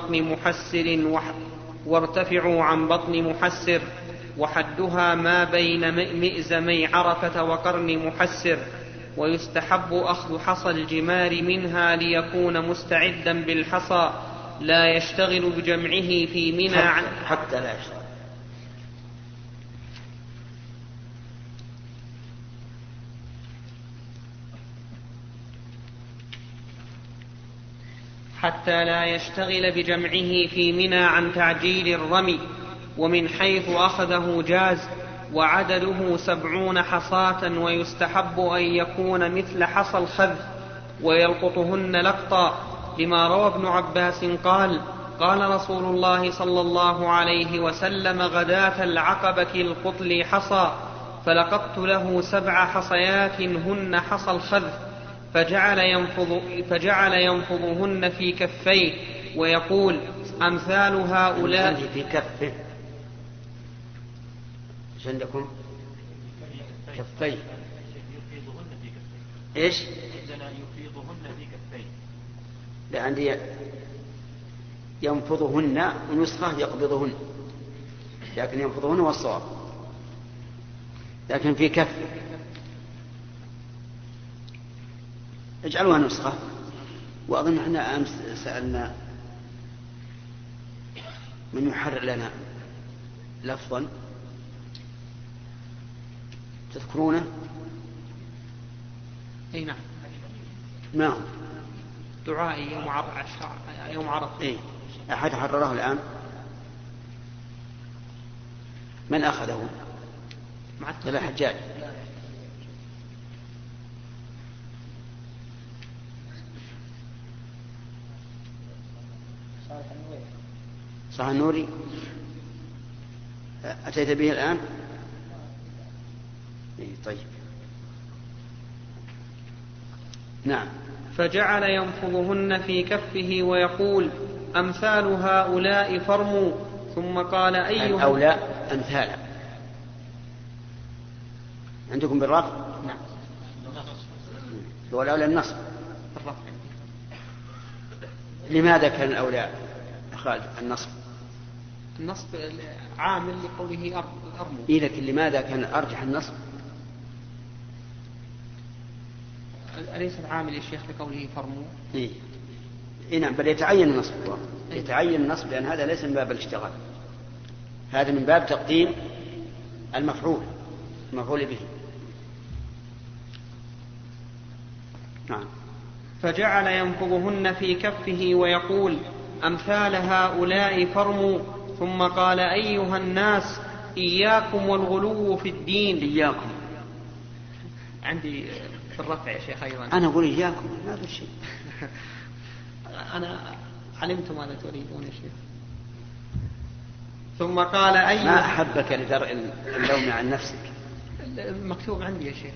عن بطن محسر وحدها ما بين مئزمي عرفة وقرن محسر. ويستحب أخذ حصى الجمار منها ليكون مستعدا بالحصى، لا يشتغل بجمعه في منى حتى لا يشتغل حتى لا يشتغل بجمعه في منى عن تعجيل الرمي. ومن حيث أخذه جاز، وعدده 70 حصاة، ويستحب أن يكون مثل حصى الخذ ويلقطهن لقطا، لما روى ابن عباس قال: قال رسول الله صلى الله عليه وسلم: غداة العقبة القط لي حصى، فلقطت له 7 حصيات هن حصى الخذ، فجعل ينفضهن في كفيه ويقول: أمثال هؤلاء. في كفه عندكم كفيه ايش؟ يفيضهن في كفيه. لا، عندي ينفضهن ونسخة يقبضهن، لكن ينفضهن والصواب، لكن في كف. اجعلوها نسخة. وأظن احنا أمس سألنا من يحرر لنا لفظا، تذكرونه؟ اي نعم. ما هو؟ دعائي يوم عرفة. اي، أحد حرره الآن؟ من أخذه؟ مع الحجاج. صح النوري. أتيت به الآن؟ طيب نعم. فجعل ينفضهن في كفه ويقول: أمثال هؤلاء فرموا. ثم قال: أيها هؤلاء أمثال عندكم بالرفع؟ نعم. هو الأولى النصب. الرفع. لماذا كان الأولى إخراج النصب؟ النصب عامل لقوله أرموا. إيه، لكن لماذا كان أرجح النصب؟ أليس العامل يا شيخ لقوله فرموا؟ إيه نعم، بل يتعين النصب. يتعين النصب لأن هذا ليس من باب الاشتغال، هذا من باب تقديم المفعول به. نعم. فجعل ينفضهن في كفه ويقول: أمثال هؤلاء فرموا. ثم قال: أيها الناس، إياكم والغلو في الدين. إياكم عندي في الرفع يا شيخ أيضا. أنا أقول إياكم، ما في شيء. أنا علمت ماذا تريدون يا شيخ. ثم قال: أيها، ما أحبك لدرء اللوم عن نفسك. مكتوب عندي يا شيخ.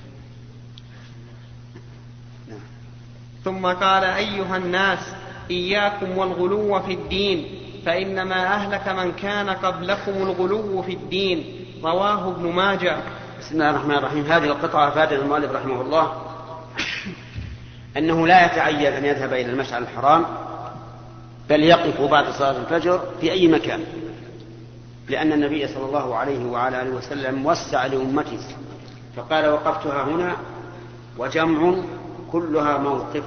نعم. ثم قال: أيها الناس، إياكم والغلو في الدين، فإنما أهلك من كان قبلكم الغلو في الدين. رواه ابن ماجه. بسم الله الرحمن الرحيم. هذه القطعة أفاد المؤلف رحمه الله أنه لا يتعين أن يذهب إلى المشعر الحرام، بل يقف بعد صلاة الفجر في أي مكان، لأن النبي صلى الله عليه وعلى آله وسلم وسع لأمته فقال: وقفتها هنا، وجمع كلها موقف.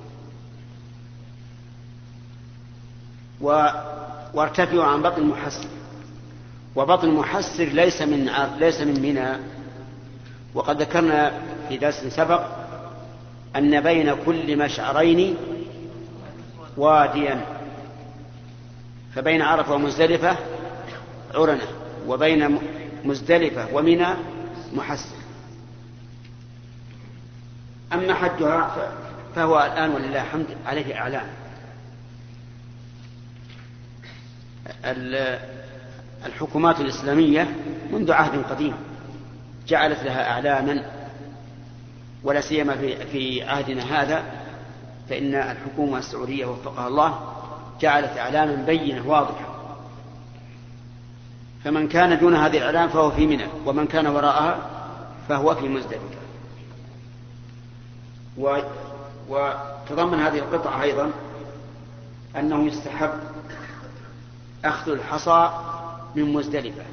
وارتفعوا عن بطن المحسر، وبطن المحسر ليس من منى. وقد ذكرنا في درس سبق أن بين كل مشعرين واديا، فبين عرفة ومزدلفة عرنة، وبين مزدلفة ومنى محسر. أما حجها فهو الآن ولله الحمد عليه إعلان. الحكومات الإسلامية منذ عهد قديم جعلت لها أعلاما، ولا سيما في عهدنا هذا، فإن الحكومة السعودية وفقها الله جعلت أعلاما بينة واضحة. فمن كان دون هذه الأعلام فهو في منى، ومن كان وراءها فهو في مزدلفة. وتضمن هذه القطعة أيضا أنه يستحب أخذ الحصى من مزدلفة،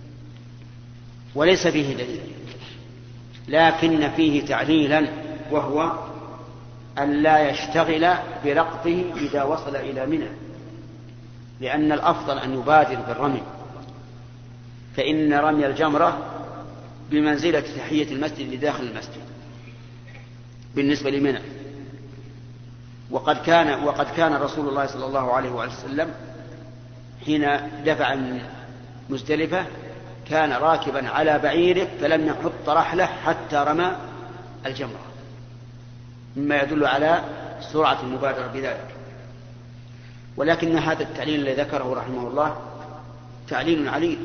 وليس فيه دليل، لكن فيه تعليلا، وهو أن لا يشتغل بلقطه إذا وصل إلى منى، لأن الأفضل أن يبادر بالرمي، فإن رمي الجمرة بمنزلة تحية المسجد لداخل المسجد بالنسبة لمنى. وقد كان رسول الله صلى الله عليه وسلم حين دفع من مزدلفة كان راكبا على بعيره، فلم يحط رحله حتى رمى الجمرة، مما يدل على سرعة المبادرة بذلك. ولكن هذا التعليل الذي ذكره رحمه الله تعليل عليل،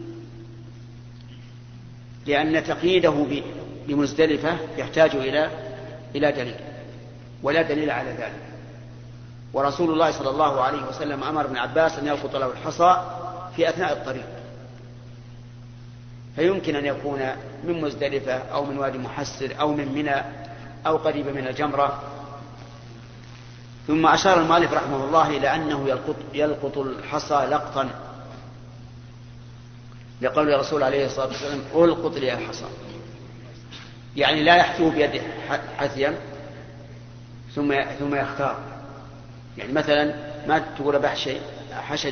لأن تقييده بمزدلفة يحتاج إلى دليل، ولا دليل على ذلك. ورسول الله صلى الله عليه وسلم أمر ابن عباس أن يلقط له الحصى في أثناء الطريق، فيمكن أن يكون من مزدلفة أو من وادي محسر أو من منى أو قريب من الجمرة. ثم أشار المؤلف رحمه الله إلى أنه يلقط الحصى لقطا، لقول الرسول عليه الصلاة والسلام ألقط لي الحصى، يعني لا يحثوه بيده حثيا ثم يختار. يعني مثلا ما تقول بحشي حشى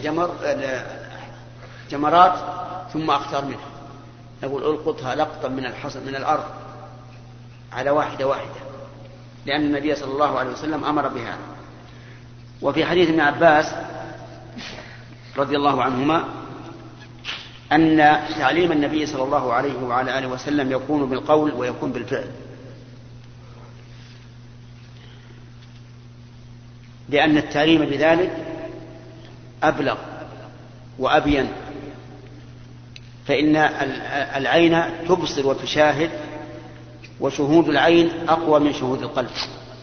جمرات ثم أختار منها، نقول ألقطها لقطا من الحصى من الأرض على واحدة واحدة، لأن النبي صلى الله عليه وسلم أمر بها. وفي حديث ابن عباس رضي الله عنهما أن تعليم النبي صلى الله عليه وعلى آله وسلم يكون بالقول ويكون بالفعل، لأن التعليم بذلك أبلغ وأبين، فإن العين تبصر وتشاهد، وشهود العين أقوى من شهود القلب.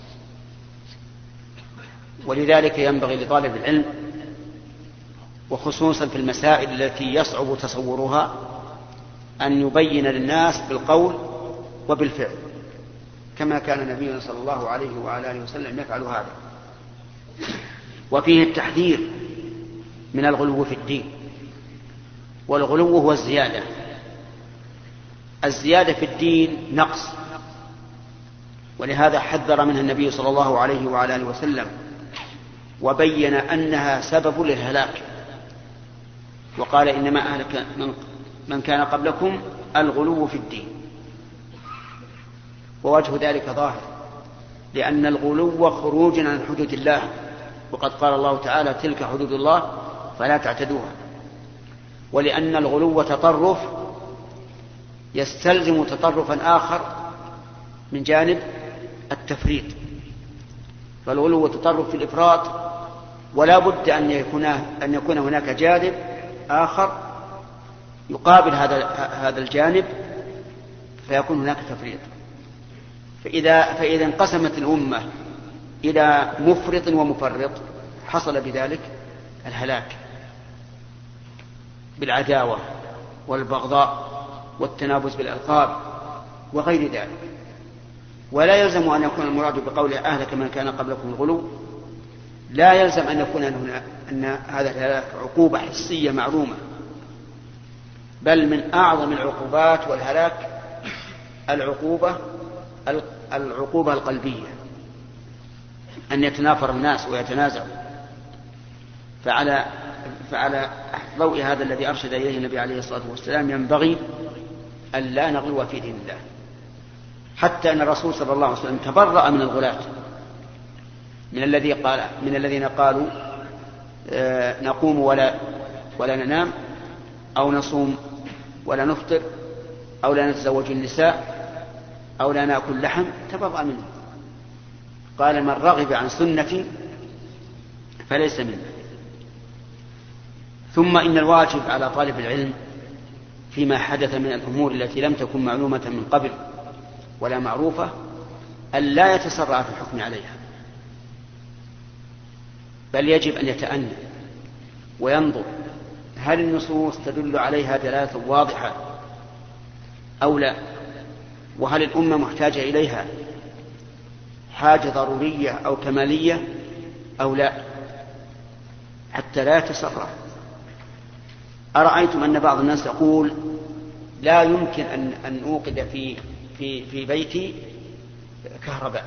ولذلك ينبغي لطالب العلم، وخصوصا في المسائل التي يصعب تصورها، أن يبين للناس بالقول وبالفعل، كما كان نبينا صلى الله عليه وعلى آله وسلم يفعل هذا. وفيه التحذير من الغلو في الدين، والغلو هو الزيادة في الدين نقص، ولهذا حذر منها النبي صلى الله عليه وعلى آله وسلم، وبين أنها سبب للهلاك، وقال إنما أهلك من كان قبلكم الغلو في الدين. ووجه ذلك ظاهر، لأن الغلو خروج عن حدود الله، وقد قال الله تعالى تلك حدود الله فلا تعتدوها. ولأن الغلو تطرف يستلزم تطرفا آخر من جانب التفريط، فالغلو تطرف في الإفراط، ولا بد أن يكون هناك جانب آخر يقابل هذا الجانب، فيكون هناك تفريط. فإذا انقسمت الأمة إلى مفرط ومفرط حصل بذلك الهلاك بالعداوة والبغضاء والتنابز بالألقاب وغير ذلك. ولا يلزم أن يكون المراد بقوله أهلك من كان قبلكم الغلو، لا يلزم أن يكون أن هذا الهلاك عقوبة حسية معلومة، بل من أعظم العقوبات والهلاك العقوبة القلبية، أن يتنافر الناس ويتنازعوا. فعلى ضوء هذا الذي أرشد إليه النبي عليه الصلاة والسلام ينبغي أن لا نغلو في دين الله، حتى أن الرسول صلى الله عليه وسلم تبرأ من الغلاة، من الذين قالوا نقوم ولا ننام، أو نصوم ولا نفطر، أو لا نتزوج النساء، أو لا نأكل لحم. تبرأ منه، قال من رغب عن سنتي فليس مني. ثم إن الواجب على طالب العلم فيما حدث من الأمور التي لم تكن معلومة من قبل ولا معروفة أن لا يتسرع في الحكم عليها، بل يجب أن يتأنى وينظر هل النصوص تدل عليها دلالة واضحة أو لا، وهل الأمة محتاجة إليها حاجة ضرورية أو كمالية أو لا، حتى لا يتسرع. أرأيتم أن بعض الناس يقول لا يمكن أن أوقد في بيتي كهرباء،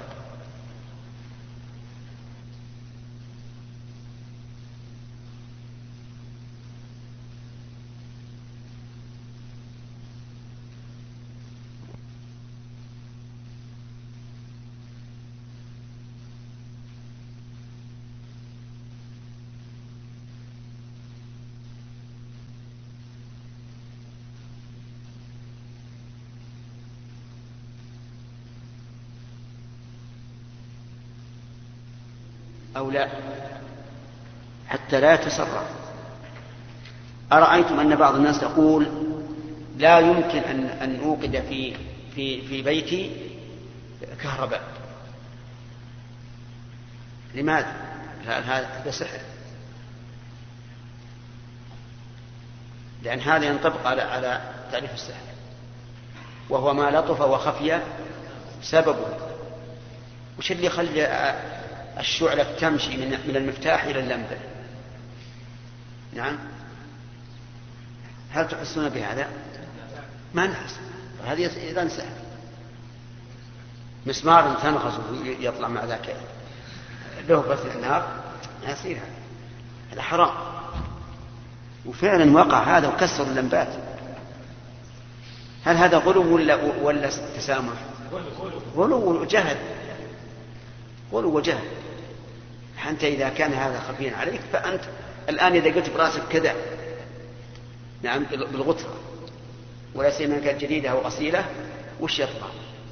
أو لا، حتى لا يتسرع. أرأيتم أن بعض الناس يقول لا يمكن أن أوقد في بيتي كهرباء. لماذا؟ هذا سحر، لأن هذا ينطبق على تعريف السحر، وهو ما لطف وخفي سببه. وش اللي يخلي الشعلة تمشي من المفتاح إلى اللمبة؟ نعم، هل تحسون بهذا؟ ما نحس. هذه إذا سحر. مسمار تنغز يطلع مع ذاك لهبة النار، ما يصير هذا حرام. وفعلا وقع هذا وكسر اللمبات. هل هذا غلو ولا تسامح؟ غلو وجهل. غلو وجهل. أنت إذا كان هذا خفيا عليك فأنت الآن إذا قلت براسك كذا، نعم، بالغترة، ولا سيما كانت جديدة أو أصيلة، وش يطلع؟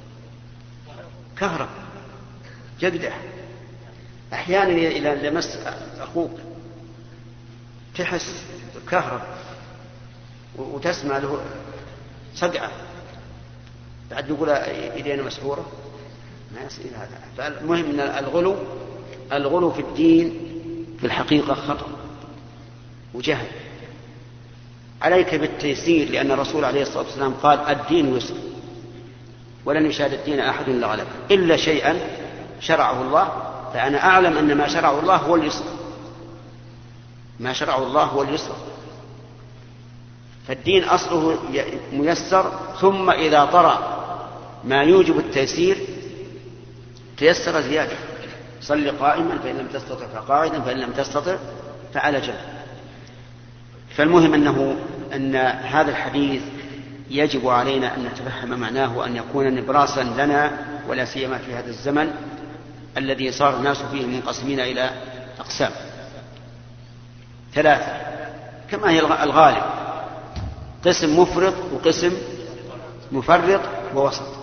كهرب، جقدة. أحيانا إذا لمس أخوك تحس كهرب وتسمع له صقعة، بعد نقول إيدينا مسحورة. ما يصير هذا. فالمهم أن الغلو في الدين في الحقيقة خطأ وجهل. عليك بالتيسير، لأن الرسول عليه الصلاة والسلام قال الدين يسر ولن يشاد الدين أحد إلا غلبه، إلا شيئا شرعه الله، فأنا أعلم أن ما شرعه الله هو اليسر. ما شرعه الله هو اليسر. فالدين أصله ميسر، ثم إذا طرأ ما يوجب التيسير تيسر زيادة. صل قائما فإن لم تستطع فقاعدا فإن لم تستطع فعلى جنب. فالمهم أن هذا الحديث يجب علينا أن نتفهم معناه، وأن يكون نبراسا لنا، ولا سيما في هذا الزمن الذي صار الناس فيه منقسمين إلى أقسام 3 كما هي الغالب: قسم مفرط وقسم مفرط ووسط.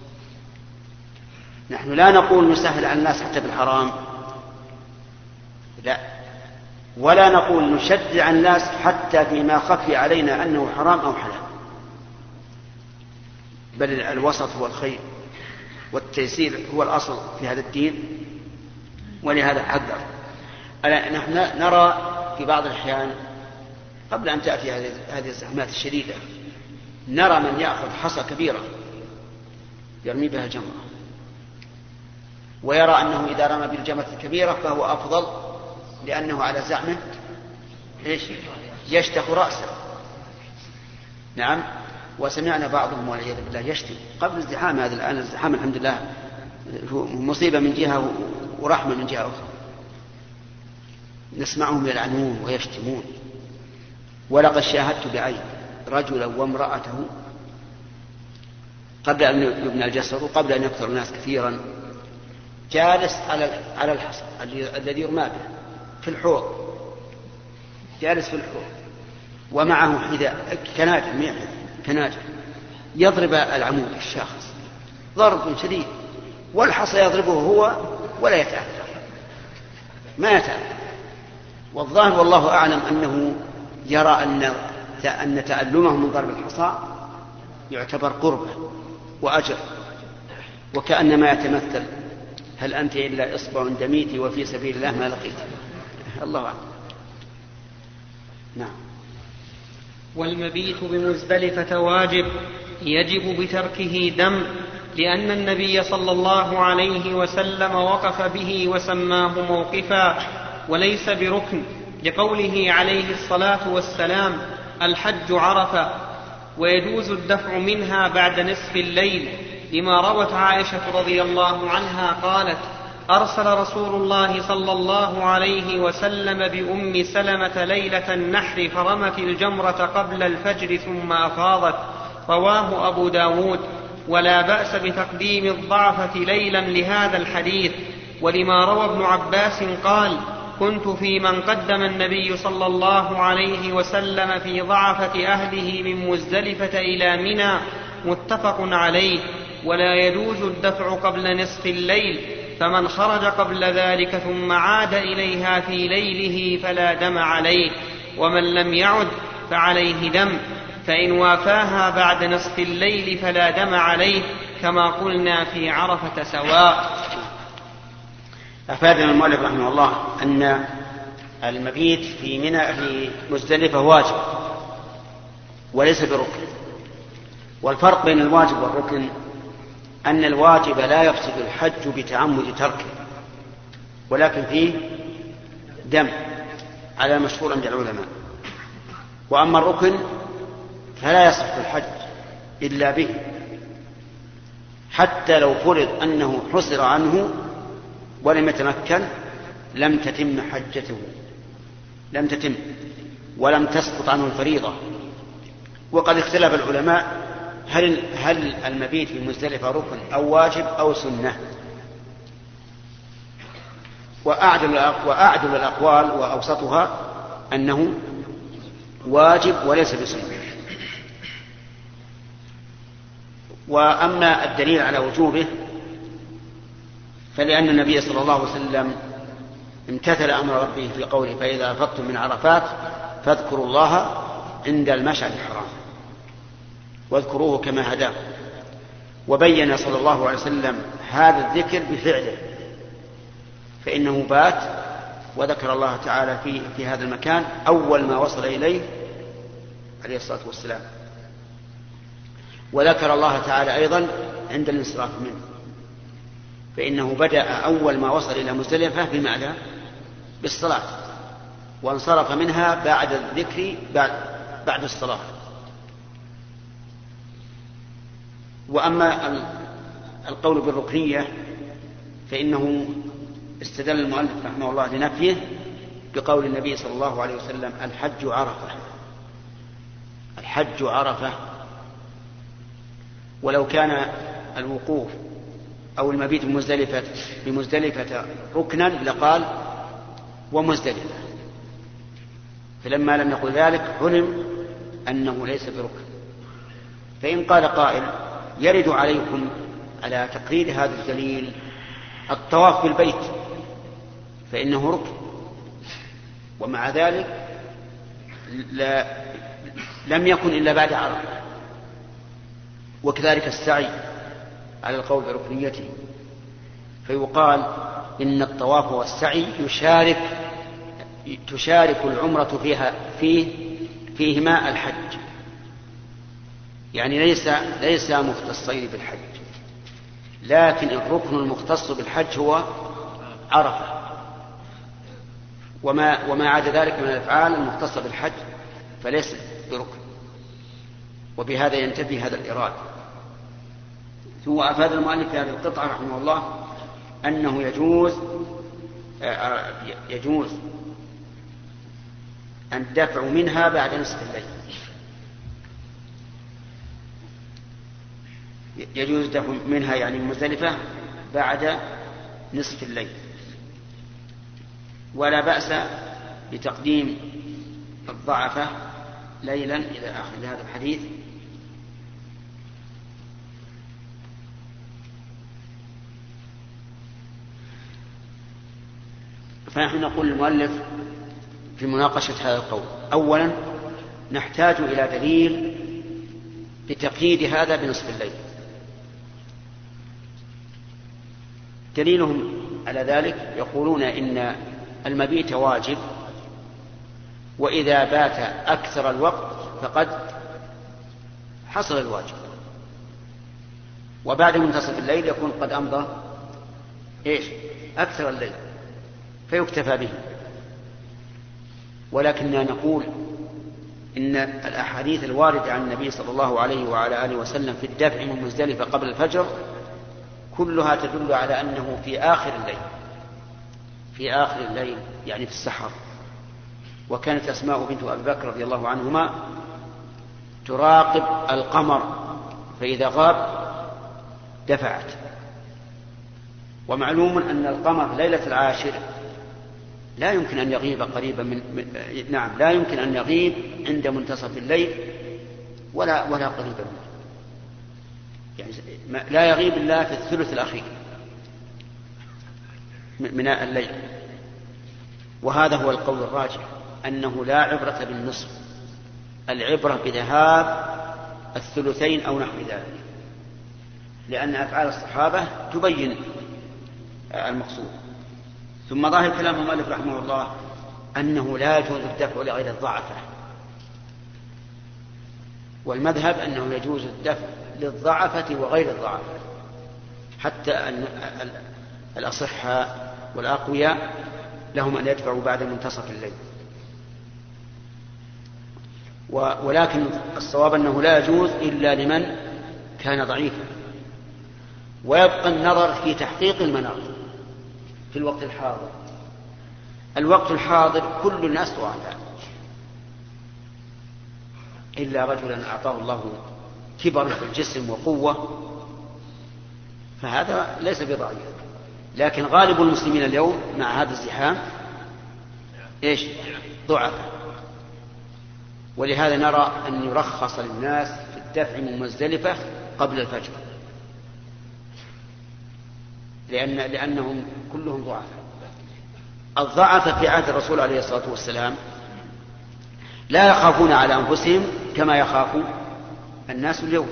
نحن لا نقول نسهل على الناس حتى بالحرام، لا، ولا نقول نشد عن الناس حتى فيما خفي علينا أنه حرام أو حلال، بل الوسط هو الخير، والتيسير هو الأصل في هذا الدين. ولهذا حذر. نحن نرى في بعض الأحيان قبل أن تأتي هذه الزحمات الشديدة، نرى من يأخذ حصى كبيرة يرمي بها جمرة، ويرى أنه إذا رمى بالجمرة الكبيرة فهو أفضل، لأنه على زعمه يشتخ رأسه. نعم. وسمعنا بعضهم والعياذ بالله يشتم قبل الزحام. هذا الآن الزحام الحمد لله مصيبة من جهة ورحمة من جهة أخرى. نسمعهم يلعنون ويشتمون. ولقد شاهدت بعين رجلا وامرأته قبل أن يبنى الجسر وقبل أن يكثر الناس كثيرا، جالس على الحصى الذي يرمى به في الحوض، جالس في الحوض ومعه حذاء كناجر يضرب العمود الشاخص ضرب شديد، والحصى يضربه هو ولا يتأثر، ما يتأثر. والظاهر والله أعلم أنه يرى أن تألمه من ضرب الحصى يعتبر قربة وأجر، وكأنما يتمثل: هل أنت إلا إصبع دميتي وفي سبيل الله ما لقيت. الله أعلم. نعم. والمبيت بمزدلفة واجب يجب بتركه دم، لأن النبي صلى الله عليه وسلم وقف به وسماه موقفا وليس بركن، لقوله عليه الصلاة والسلام: الحج عرفة. ويجوز الدفع منها بعد نصف الليل، لما روت عائشة رضي الله عنها قالت: أرسل رسول الله صلى الله عليه وسلم بأم سلمة ليلة النحر فرمت الجمرة قبل الفجر ثم أفاضت. رواه أبو داود. ولا بأس بتقديم الضعفة ليلا لهذا الحديث، ولما روى ابن عباس قال: كنت في من قدم النبي صلى الله عليه وسلم في ضعفة أهله من مزدلفة إلى منى، متفق عليه. ولا يجوز الدفع قبل نصف الليل، فمن خرج قبل ذلك ثم عاد إليها في ليله فلا دم عليه، ومن لم يعد فعليه دم، فإن وافاها بعد نصف الليل فلا دم عليه، كما قلنا في عرفة سواء. أفادنا المؤلف رحمه الله أن المبيت في مزدلفة واجب وليس بركن. والفرق بين الواجب والركن أن الواجب لا يفسد الحج بتعمد تركه، ولكن فيه دم على مشهور عند العلماء. وأما الركن فلا يصح الحج إلا به، حتى لو فرض أنه حصر عنه ولم يتمكن لم تتم حجته، لم تتم ولم تسقط عنه الفريضة. وقد اختلف العلماء هل المبيت في مزدلفة ركن أو واجب أو سنة. وأعدل الأقوال وأوسطها أنه واجب وليس بسنة. وأما الدليل على وجوبه فلأن النبي صلى الله عليه وسلم امتثل أمر ربه في قوله: فإذا أفضتم من عرفات فاذكروا الله عند المشعر الحرام واذكروه كما هداكم. وبين صلى الله عليه وسلم هذا الذكر بفعله، فإنه بات وذكر الله تعالى في هذا المكان أول ما وصل إليه عليه الصلاة والسلام، وذكر الله تعالى أيضا عند الانصراف منه، فإنه بدأ أول ما وصل إلى مزدلفة بماذا؟ بالصلاة، وانصرف منها بعد الذكر بعد الصلاة. وأما القول بالركنية فإنه استدل المؤلف رحمه الله لنفيه بقول النبي صلى الله عليه وسلم: الحج عرفة. الحج عرفة. ولو كان الوقوف أو المبيت بمزدلفة ركنا لقال: ومزدلفة. فلما لم يقل ذلك علم أنه ليس بركن. فإن قال قائل: يرد عليكم على تقرير هذا الدليل الطواف بالبيت، فإنه ركن، ومع ذلك لم يكن إلا بعد عرفة. وكذلك السعي على القول بركنيته، فيقال إن الطواف والسعي تشارك العمرة فيهما الحج، يعني ليس مختصين بالحج، لكن الركن المختص بالحج هو عرفة، وما عدا ذلك من الأفعال المختصة بالحج فليس بركن. وبهذا ينتفي هذا الإرادة. ثم أفاد المؤلف في هذه القطعة رحمه الله أنه يجوز الدفع منها بعد نصف الليل، يجوز الدفع منها يعني مزدلفة بعد نصف الليل، ولا بأس بتقديم الضعفة ليلا إلى آخر هذا الحديث. فنحن نقول المؤلف في مناقشة هذا القول: أولا نحتاج إلى دليل لتقييد هذا بنصف الليل. دليلهم على ذلك يقولون إن المبيت واجب، وإذا بات أكثر الوقت فقد حصل الواجب، وبعد منتصف الليل يكون قد أمضى أكثر الليل فيكتفى به. ولكننا نقول إن الأحاديث الواردة عن النبي صلى الله عليه وعلى آله وسلم في الدفع من مزدلفة قبل الفجر كلها تدل على أنه في آخر الليل يعني في السحر. وكانت أسماء بنت أبي بكر رضي الله عنهما تراقب القمر فإذا غاب دفعت. ومعلوم أن القمر ليلة العاشر لا يمكن أن يغيب قريبا لا يمكن أن يغيب عند منتصف الليل ولا قريبا منه، يعني لا يغيب إلا في الثلث الأخير من الليل. وهذا هو القول الراجح، أنه لا عبرة بالنصف، العبرة بذهاب الثلثين أو نحو ذلك، لأن أفعال الصحابة تبين المقصود. ثم ظاهر كلام المؤلف رحمه الله أنه لا يجوز الدفع لغير الضعفة، والمذهب أنه يجوز الدفع للضعفة وغير الضعفة، حتى أن الأصحاء والأقوياء لهم أن يدفعوا بعد منتصف الليل. ولكن الصواب أنه لا يجوز إلا لمن كان ضعيفا. ويبقى النظر في تحقيق المناط في الوقت الحاضر. الوقت الحاضر كل الناس ضعفاء إلا رجلا أعطاه الله كبر في الجسم وقوة، فهذا ليس بضعيف. لكن غالب المسلمين اليوم مع هذا الزحام ضعفاء. ولهذا نرى أن يرخص للناس في الدفع من مزدلفة قبل الفجر، لأنهم كلهم ضعفاء. الضعف في عهد الرسول عليه الصلاة والسلام لا يخافون على أنفسهم كما يخاف الناس اليوم.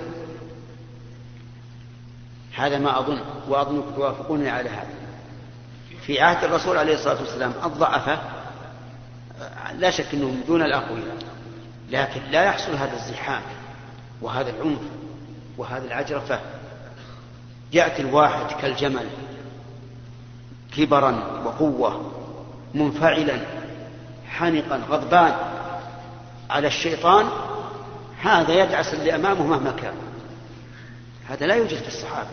هذا ما أظن، وأظن توافقوني على هذا. في عهد الرسول عليه الصلاة والسلام الضعف لا شك أنهم دون الأقوياء، لكن لا يحصل هذا الزحام وهذا العنف وهذا العجرفة. يأتي الواحد كالجمل كبرا وقوة، منفعلا حنقا غضبان على الشيطان، هذا يدعس اللي أمامه مهما كان. هذا لا يوجد في الصحابة.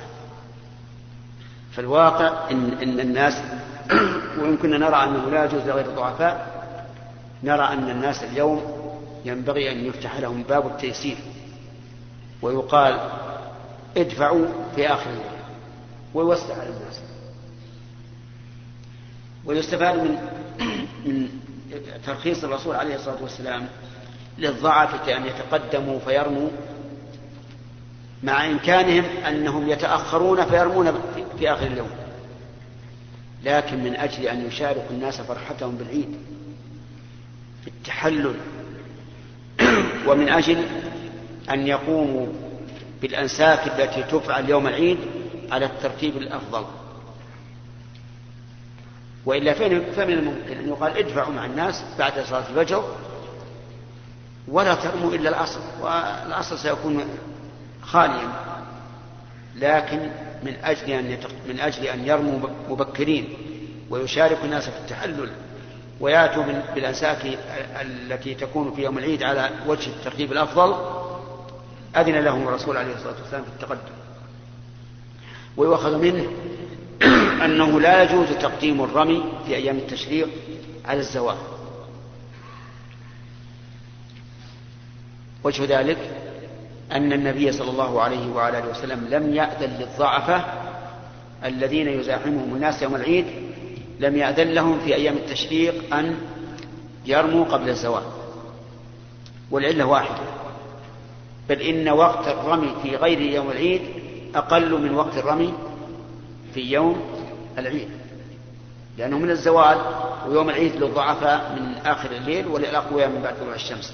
فالواقع إن الناس وإن كنا نرى أنه لا يجوز لغير الضعفاء، نرى أن الناس اليوم ينبغي أن يفتح لهم باب التيسير ويقال ادفعوا في آخر الليل ويوسع على الناس. ويستفاد من ترخيص الرسول عليه الصلاة والسلام للضعفة أن يتقدموا فيرموا، مع إمكانهم أنهم يتأخرون فيرمون في آخر اليوم، لكن من أجل أن يشاركوا الناس فرحتهم بالعيد في التحلل، ومن أجل أن يقوموا بالأنساك التي تفعل يوم العيد على الترتيب الأفضل. وإلا فمن الممكن أن يقال ادفعوا مع الناس بعد صلاة الفجر ولا ترموا إلا العصر، والعصر سيكون خاليا. لكن من أجل أن يرموا مبكرين ويشاركوا الناس في التحلل ويأتوا بالأنساك التي تكون في يوم العيد على وجه الترتيب الأفضل، أذن لهم الرسول عليه الصلاة والسلام في التقدم. ويؤخذ منه أنه لا يجوز تقديم الرمي في أيام التشريق على الزواج. وجه ذلك أن النبي صلى الله عليه وعلى آله وسلم لم يأذن للضعفة الذين يزاحمهم الناس يوم العيد، لم يأذن لهم في أيام التشريق أن يرموا قبل الزواج، والعلة واحدة، بل إن وقت الرمي في غير يوم العيد أقل من وقت الرمي في يوم العيد، لأنه من الزوال، ويوم العيد للضعفاء من آخر الليل وللأقوياء من بعد طلوع الشمس.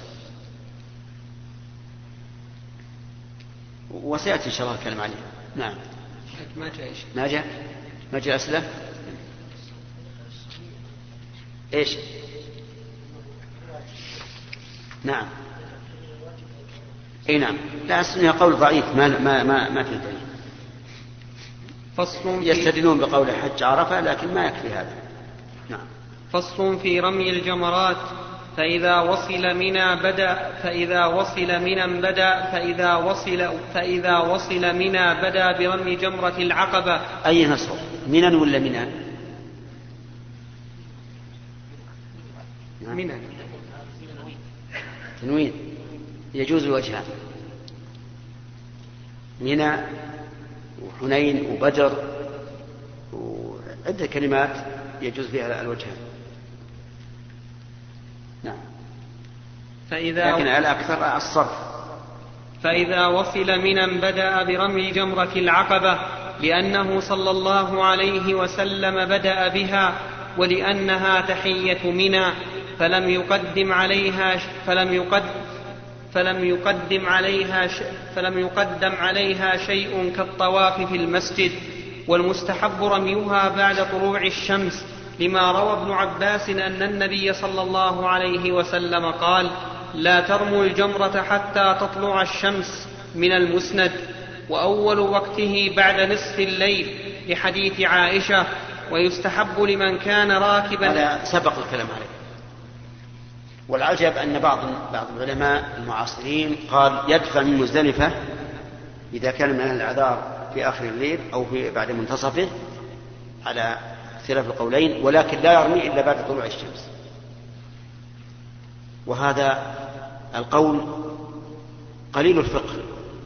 وسيأتي إن شاء الله الكلام عليه. نعم. ما جاء أسئلة. إيش؟ نعم. اي نعم. لا، السنة قول ضعيف ما في دليل. يستدلون بقول حج عرفة لكن ما يكفي هذا. نعم. فصل في رمي الجمرات. فإذا وصل منى بدا برمي جمرة العقبة. أي نصر؟ منى ولا منى؟ منى. تنوين يجوز الوجهان، منى وحنين وبدر وعدة كلمات يجوز فيها الوجهان. نعم. لكن الأكثر الصرف. فإذا وصل منى بدأ برمي جمرة العقبة، لأنه صلى الله عليه وسلم بدأ بها، ولأنها تحية منى، فلم يقدم عليها شيء كالطواف في المسجد. والمستحب رميها بعد طلوع الشمس، لما روى ابن عباس أن النبي صلى الله عليه وسلم قال: لا ترموا الجمرة حتى تطلع الشمس، من المسند. وأول وقته بعد نصف الليل، لحديث عائشة. ويستحب لمن كان راكبا. هذا سبق الكلام عليه. والعجب أن بعض العلماء المعاصرين قال يدفع من مزدلفة إذا كان من أهل الأعذار في آخر الليل أو بعد منتصفه، على اختلاف القولين، ولكن لا يرمي إلا بعد طلوع الشمس. وهذا القول قليل الفقه،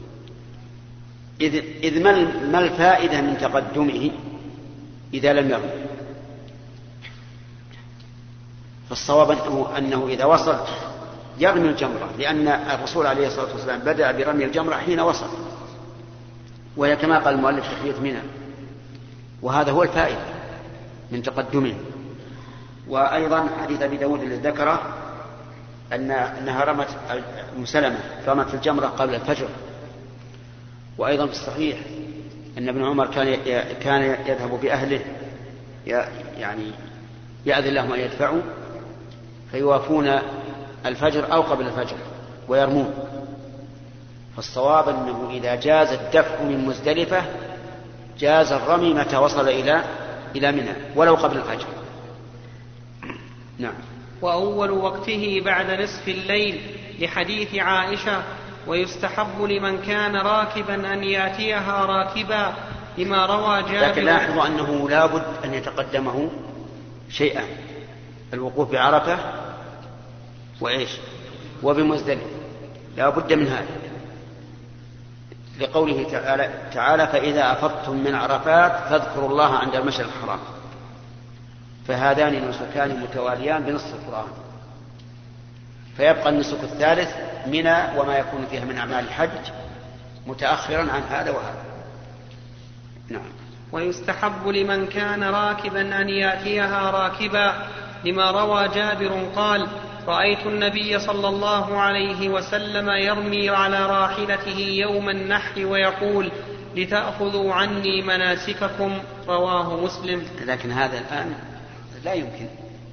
إذ ما الفائدة من تقدمه إذا لم يرمي؟ فالصواب أنه إذا وصل يرمي الجمرة، لأن الرسول عليه الصلاة والسلام بدأ برمي الجمرة حين وصل، وهي كما قال المؤلف تحية منى، وهذا هو الفائدة من تقدمه. وأيضا حديث أبي داود الذي ذكره أنها رمت مسلمة رمت الجمرة قبل الفجر. وأيضا في الصحيح أن ابن عمر كان يذهب بأهله، يعني يأذن لهم أن يدفعوا فيوافون الفجر أو قبل الفجر ويرمون. فالصواب أنه إذا جاز الدفع من مزدلفة جاز الرمي متى وصل إلى منى ولو قبل الفجر. نعم. وأول وقته بعد نصف الليل، لحديث عائشة. ويستحب لمن كان راكبا أن يأتيها راكبا، لما روى جابر. لكن لاحظوا أنه لا بد أن يتقدمه شيئا: الوقوف بعرفة وإيش وبمزدلفة، لا بد من هذا، لقوله تعالى: فإذا أفضتم من عرفات فاذكروا الله عند المشعر الحرام. فهذان نسكان متواليان بنصف القرآن، فيبقى النسك الثالث منى وما يكون فيها من أعمال الحج متأخرا عن هذا وهذا. نعم. ويستحب لمن كان راكبا أن يأتيها راكبا، لما روى جابر قال: رأيت النبي صلى الله عليه وسلم يرمي على راحلته يوم النحر ويقول: لتأخذوا عني مناسككم. رواه مسلم. لكن هذا الآن لا يمكن،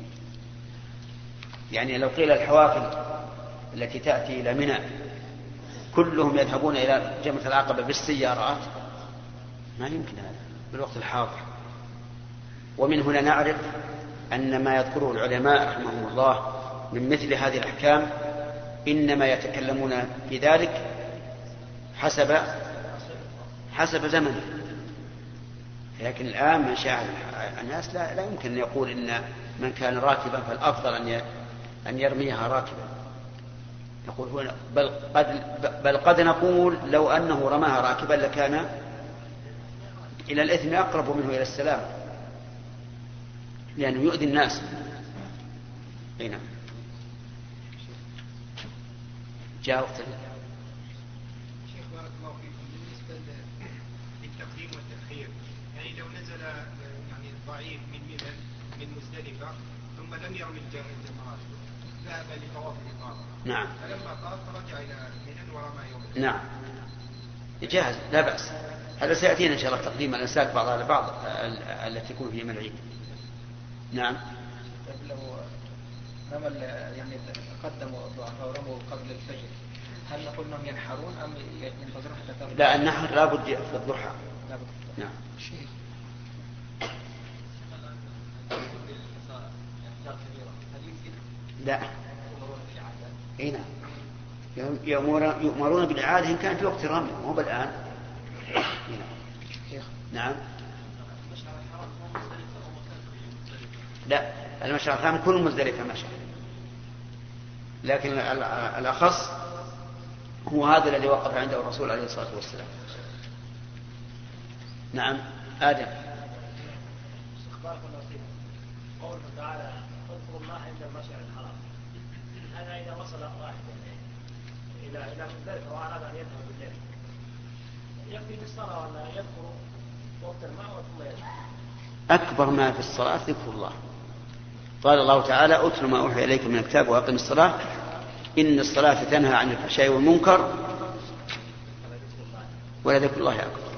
يعني لو قيل الحوافل التي تأتي إلى منى كلهم يذهبون إلى جمرة العقبة بالسيارات، ما يمكن هذا بالوقت الحاضر. ومن هنا نعرف أن ما يذكره العلماء رحمهم الله من مثل هذه الأحكام إنما يتكلمون في ذلك حسب زمنه. لكن الآن من شاهد الناس لا يمكن أن يقول إن من كان راكبا فالأفضل أن يرميها راكبا. نقول هنا بل قد نقول لو أنه رماها راكبا لكان إلى الإثم أقرب منه إلى السلام، لأنه يؤذي الناس. هنا جاء وقت شيخ بارك الله فيكم، بالنسبة للتقديم والتأخير، يعني لو نزل يعني الضعيف من مزدلفة ثم لم يرمي الجمرات، ذهب لطواف الإفاضة. نعم. فلما طاف رجع إلى منى ورمى يوم. نعم جاهز لا بأس. هذا سيأتينا إن شاء الله تقديم الأنساك بعض على بعض التي تكون في يوم العيد. نعم. لو رمى يعني قدموا الضعفاء ورموا قبل الفجر، هل نقول انهم ينحرون ام ينتظرون حتى تغرب؟ لا، النحر لا بد في الضحى. نعم. شيخ لا. اي نعم. يؤمرون بالإعادة إن كان في وقت الرمي، مو بالآن. نعم. لا، المشعر الحرام كل مزدلفة مشعر، لكن الأخص هو هذا الذي وقف عنده الرسول عليه الصلاة والسلام. نعم. آدم. بارك الله فيكم. قوله تعالى اذكروا الله عند المشعر الحرام، هذا إذا وصل واحد إلى مزدلفة وأراد أن يذهب بالليل يكفي بالصلاة ولا يذكر وقت الماء ثم يذهب؟ أكبر ما في الصلاة ذكر الله. قال الله تعالى اتل ما أوحي إليكم من الكتاب وأقم الصلاة إن الصلاة تنهى عن الفحشاء والمنكر ولذكر الله أكبر.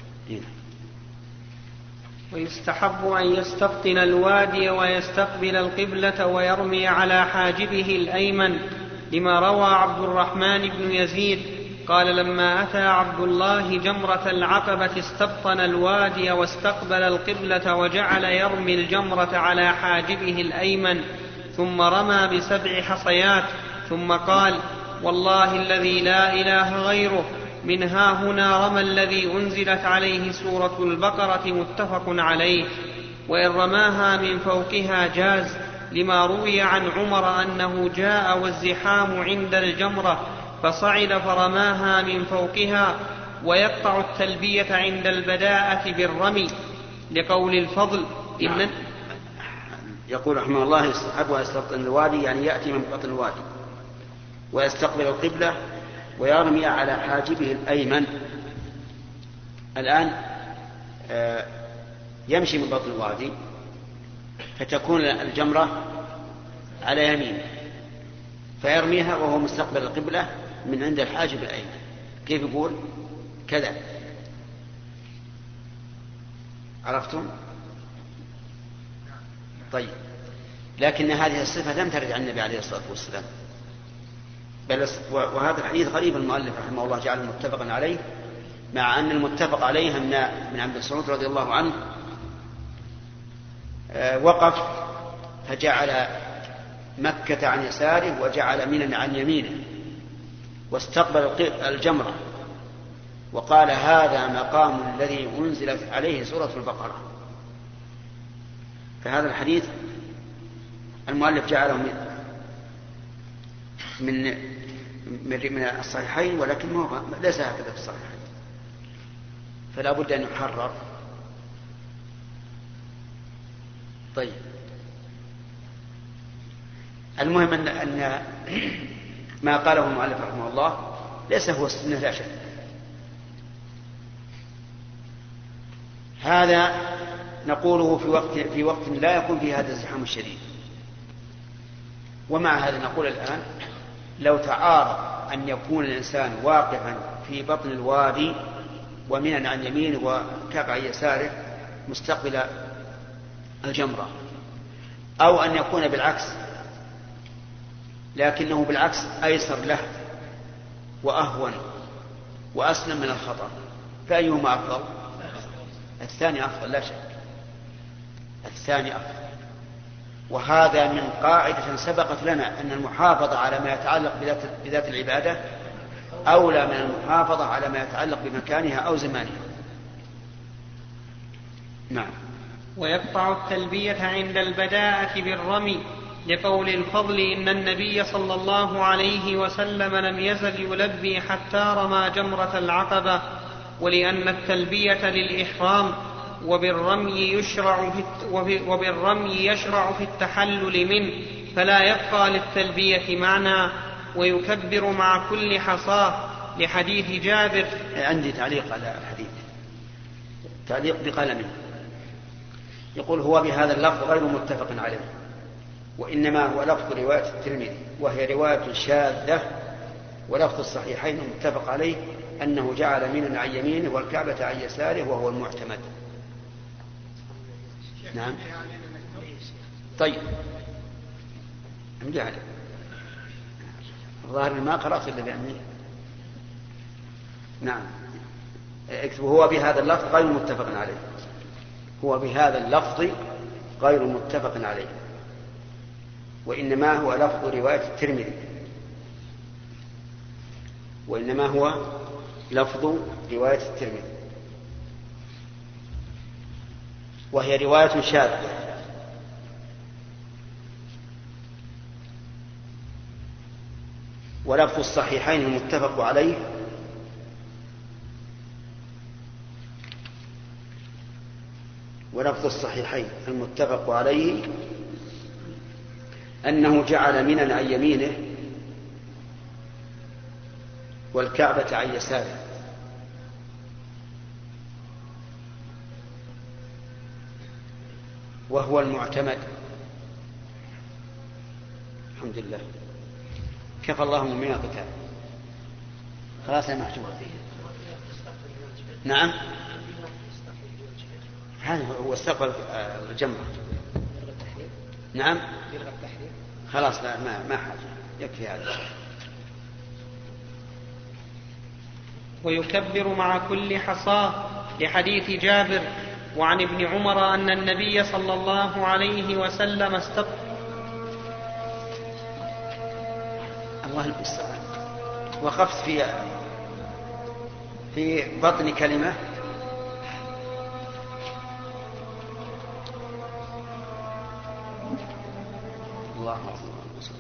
ويستحب أن يستبطن الوادي ويستقبل القبلة ويرمي على حاجبه الأيمن، لما روى عبد الرحمن بن يزيد قال لما أتى عبد الله جمرة العقبة استبطن الوادي واستقبل القبلة وجعل يرمي الجمرة على حاجبه الأيمن، ثم رمى ب7 حصيات، ثم قال والله الذي لا إله غيره من ها هنا رمى الذي أنزلت عليه سورة البقرة متفق عليه. وإن رماها من فوقها جاز، لما روي عن عمر أنه جاء والزحام عند الجمرة فصعد فرماها من فوقها، ويقطع التلبية عند البداءة بالرمي، لقول الفضل إن يقول رحمه الله يستحب ويستبطن الوادي، يعني يأتي من بطن الوادي ويستقبل القبلة ويرمي على حاجبه الأيمن. الآن يمشي من بطن الوادي فتكون الجمرة على يمينه فيرميها وهو مستقبل القبلة من عند الحاجب الأيمن. كيف يقول كذا؟ عرفتم؟ طيب، لكن هذه الصفة لم ترد عن النبي عليه الصلاة والسلام، وهذا الحديث غريب. المؤلف رحمه الله جعله متفقا عليه، مع أن المتفق عليه أن من عبد مسعود رضي الله عنه وقف فجعل مكة عن يساره وجعل منى عن يمينه واستقبل الجمرة وقال هذا مقام الذي أنزلت عليه سورة البقرة. فهذا الحديث المؤلف جعله من الصحيحين، ولكنه ليس هكذا في الصحيحين، فلا بد أن يحرر. طيب، المهم أن ما قاله المؤلف رحمه الله ليس هو السنة لا شك. هذا نقوله في وقت لا يكون فيه هذا الزحام الشديد. ومع هذا نقول الآن لو تعارض أن يكون الإنسان واقفا في بطن الوادي ومنى عن يمينه وكعب عن يساره مستقبل الجمرة، أو أن يكون بالعكس لكنه بالعكس أيسر له وأهون وأسلم من الخطر، فأيهما أفضل؟ الثاني أفضل لا شك، الثاني أفضل. وهذا من قاعدة سبقت لنا أن المحافظة على ما يتعلق بذات العبادة أولى من المحافظة على ما يتعلق بمكانها أو زمانها. نعم. ويقطع التلبية عند البداءة بالرمي لقول الفضل إن النبي صلى الله عليه وسلم لم يزل يلبي حتى رمى جمرة العقبة، ولأن التلبية للإحرام وبالرمي يشرع في التحلل منه، فلا يبقى للتلبية معنى. ويكبر مع كل حصاة لحديث جابر. عندي تعليق على الحديث، تعليق بقلمه، يقول هو بهذا اللفظ غير متفق عليه، وإنما هو لفظ رواية الترمذي وهي رواية شاذة، ولفظ الصحيحين متفق عليه أنه جعل منى عن يمينه والكعبة عن يساره وهو المعتمد. نعم. طيب امدي عليه الظاهر ما قرأت إلا بأمني. نعم اكتب هو بهذا اللفظ غير متفق عليه، هو بهذا اللفظ غير متفق عليه، وإنما هو لفظ رواية الترمذي، وإنما هو لفظ رواية الترمذي وهي رواية شاذة، ولفظ الصحيحين المتفق عليه أنه جعل منى عن يمينه والكعبة عن يساره، وهو المعتمد. الحمد لله كفى الله من القتال. خلاص يا محجوب. نعم هذا هو استقبل الجمرة. نعم خلاص لا ما حاجة، يكفي هذا. ويكبر مع كل حصاة لحديث جابر. وعن ابن عمر أن النبي صلى الله عليه وسلم الله المستعان. وقفت في بطن كلمة الله أكبر.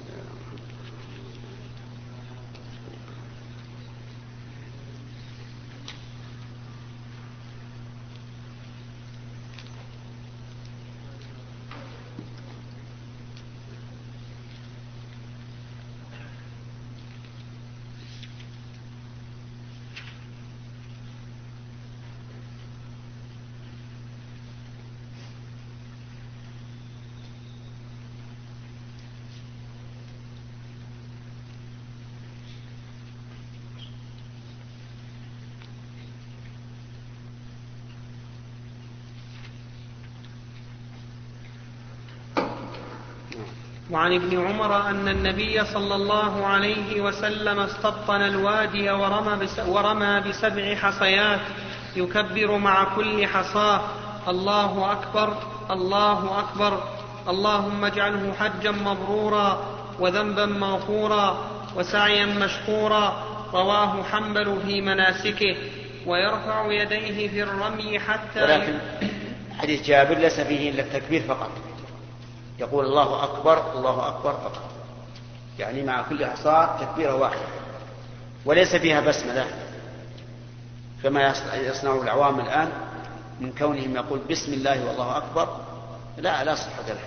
وعن ابن عمر أن النبي صلى الله عليه وسلم استبطن الوادي ورمى ب7 حصيات يكبر مع كل حصاة الله أكبر الله أكبر اللهم اجعله حجا مبرورا وذنبا مغفورا وسعيا مشكورا. رواه حنبل في مناسكه. ويرفع يديه في الرمي حتى ولكن حديث جابر ليس فيه إلا التكبير فقط، يقول الله أكبر الله أكبر فقط، يعني مع كل حصاة تكبيرة واحدة، وليس فيها بسملة كما يصنع العوام الآن من كونهم يقول بسم الله والله أكبر، لا صحة له.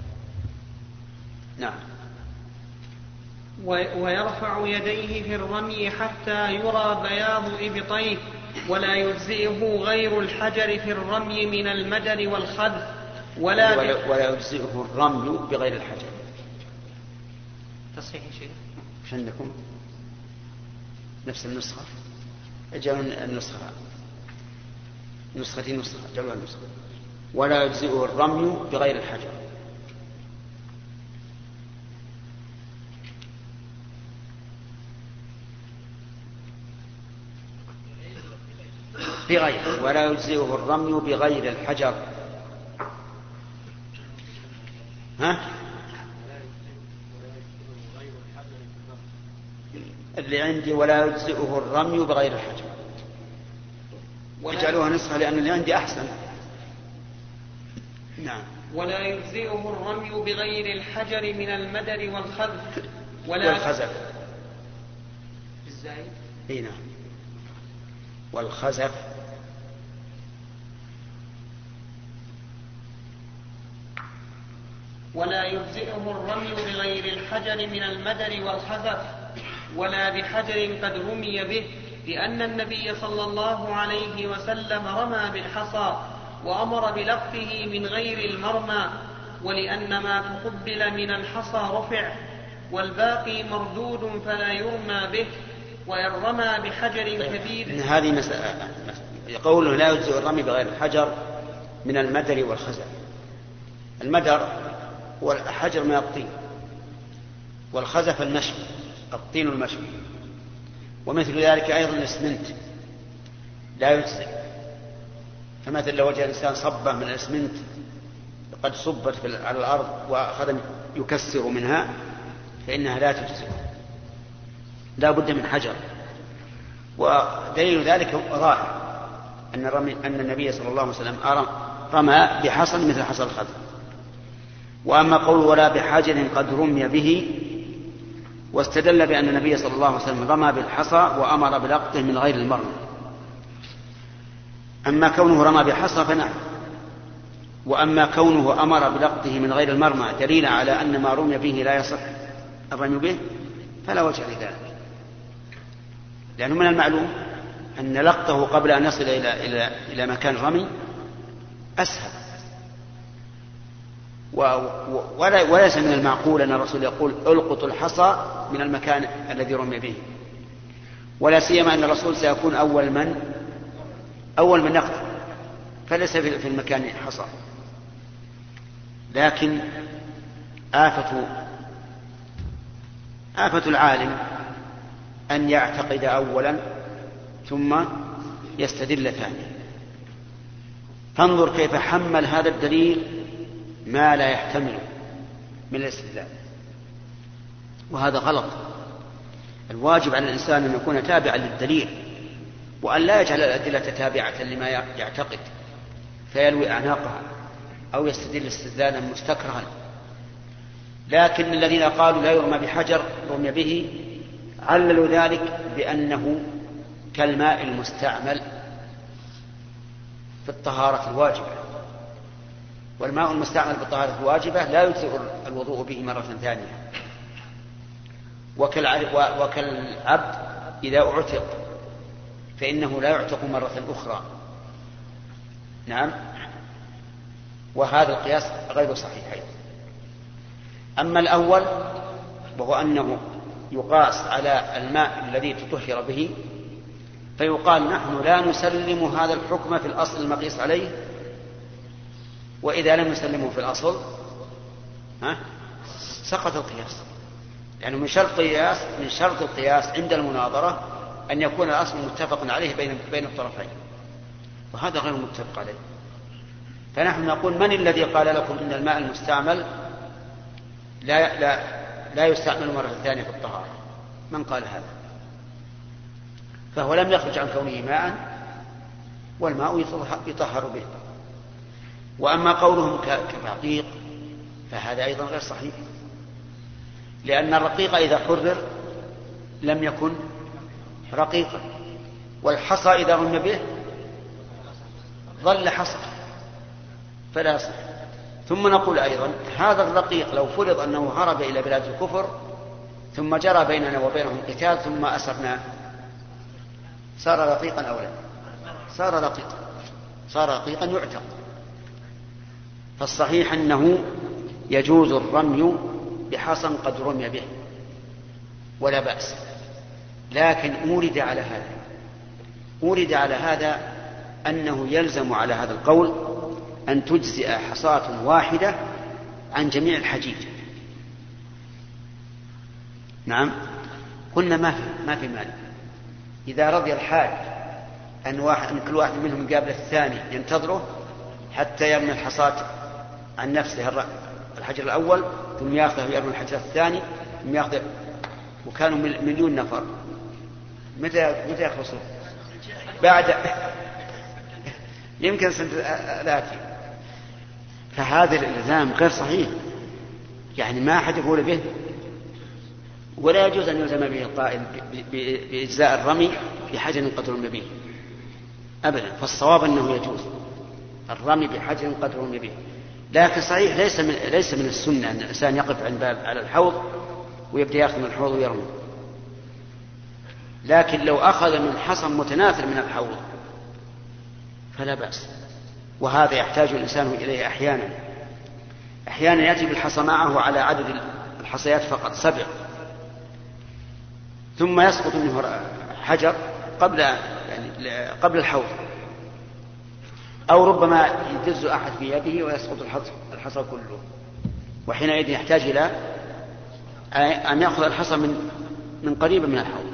نعم. ويرفع يديه في الرمي حتى يرى بياض إبطيه، ولا يجزئه غير الحجر في الرمي من المدر والخذف، ولا يجزئه الرمي بغير الحجر. تصحيح شيء مش عندكم نفس النسخة؟ اجعلوا النسخة نسختي نسخة، اجعلوها النسخة. ولا يجزئه الرمي بغير الحجر. بغير، ولا يجزئه الرمي بغير الحجر. ها؟ اللي عندي ولا يجزئه الرمي بغير الحجر، اجعلوها نسخة لأن اللي عندي أحسن. نعم. ولا يجزئه الرمي بغير الحجر من المدر والخذف والخزف. بالزايد. نعم. والخزف. ولا يجزئه الرمي بغير الحجر من المدر والخزف ولا بحجر قد رمي به، لأن النبي صلى الله عليه وسلم رمى بالحصى وأمر بلقطه من غير المرمى، ولأن ما تقبل من الحصى رفع والباقي مردود فلا يرمى به، وإن رمى بحجر كبير. إن هذه مسألة قوله لا يجزئ الرمي بغير الحجر من المدر والخزف. المدر هو الحجر من الطين، والخزف المشوي، الطين المشوي، ومثل ذلك أيضا الإسمنت لا يجزئ. فمثل لو وجد الإنسان صبة من الإسمنت قد صبت على الأرض وأخذ يكسر منها فإنها لا تجزئ، لا بد من حجر. ودليل ذلك ظاهر أن النبي صلى الله عليه وسلم رمى بحصى مثل حصى الخزف. وأما قول ولا بحجر قد رمي به، واستدل بأن النبي صلى الله عليه وسلم رمى بالحصى وأمر بلقطه من غير المرمى. أما كونه رمى بحصى فنعم، وأما كونه أمر بلقطه من غير المرمى دليل على أن ما رمي به لا يصح الرمي به فلا وجه لذلك، لأنه من المعلوم أن لقطه قبل أن يصل إلى مكان الرمي أسهل. وليس من المعقول أن الرسول يقول ألقط الحصى من المكان الذي رمي به، ولا سيما أن الرسول سيكون أول من يقطع، فليس في المكان حصى. لكن آفة العالم أن يعتقد أولا ثم يستدل ثانيا. فانظر كيف حمل هذا الدليل ما لا يحتمل من الاستدلال، وهذا غلط. الواجب على الإنسان أن يكون تابعا للدليل، وأن لا يجعل الأدلة تابعة لما يعتقد فيلوي أعناقها أو يستدل استدلالا مستكرها. لكن الذين قالوا لا يرمى بحجر رمي به عللوا ذلك بأنه كالماء المستعمل في الطهارة الواجبة، والماء المستعمل في الطهارة الواجبة لا يجزئ الوضوء به مرة ثانية، وكالعبد إذا أعتق فإنه لا يعتق مرة أخرى. نعم، وهذا القياس غير صحيح. أما الأول وهو أنه يقاس على الماء الذي تطهر به، فيقال نحن لا نسلم هذا الحكم في الأصل المقيس عليه، وإذا لم نسلمه في الأصل سقط القياس، يعني من شرط القياس عند المناظرة أن يكون الأصل متفق عليه بين الطرفين، وهذا غير متفق عليه. فنحن نقول من الذي قال لكم إن الماء المستعمل لا يستعمل مرة ثانية في الطهارة؟ من قال هذا؟ فهو لم يخرج عن كونه ماء، والماء يطهر به. وأما قولهم كرقيق فهذا أيضا غير صحيح، لأن الرقيق إذا حرر لم يكن رقيقا، والحصى إذا رمي به ظل حصى فلا يصح. ثم نقول أيضا هذا الرقيق لو فرض أنه هرب إلى بلاد الكفر ثم جرى بيننا وبينهم قتال ثم أسرناه، صار رقيقا أو لا؟ صار رقيقا يعتق. فالصحيح أنه يجوز الرمي بحصى قد رمي به ولا بأس، لكن أورد على هذا أنه يلزم على هذا القول أن تجزئ حصاة واحدة عن جميع الحجيج. نعم، قلنا ما في مانع إذا رضي الحاج أن كل واحد منهم يقابل الثاني ينتظره حتى يرمي الحصاة عن نفسه الحجر الأول ثم يأخذه يرمي الحجر الثاني ثم يأخذه، وكانوا 1,000,000 نفر. متى يخلصون؟ بعد يمكن سنة 30. فهذا الإلزام غير صحيح، يعني ما أحد يقول به، ولا يجوز أن يلزم به القائل بإجزاء الرمي بحجر قد رمي به أبدا. فالصواب أنه يجوز الرمي بحجر قد رمي به، لكن صحيح ليس من السنة أن الإنسان يقف عند باب على الحوض ويبدأ يأخذ من الحوض ويرمي، لكن لو أخذ من حصى متناثر من الحوض فلا بأس. وهذا يحتاج الإنسان إليه أحيانا يأتي بالحصى معه على عدد الحصيات فقط 7، ثم يسقط منه حجر قبل الحوض، أو ربما يدز أحد في يده ويسقط الحصى كله، وحينئذ يحتاج إلى أن يأخذ الحصى من قريب من الحوض،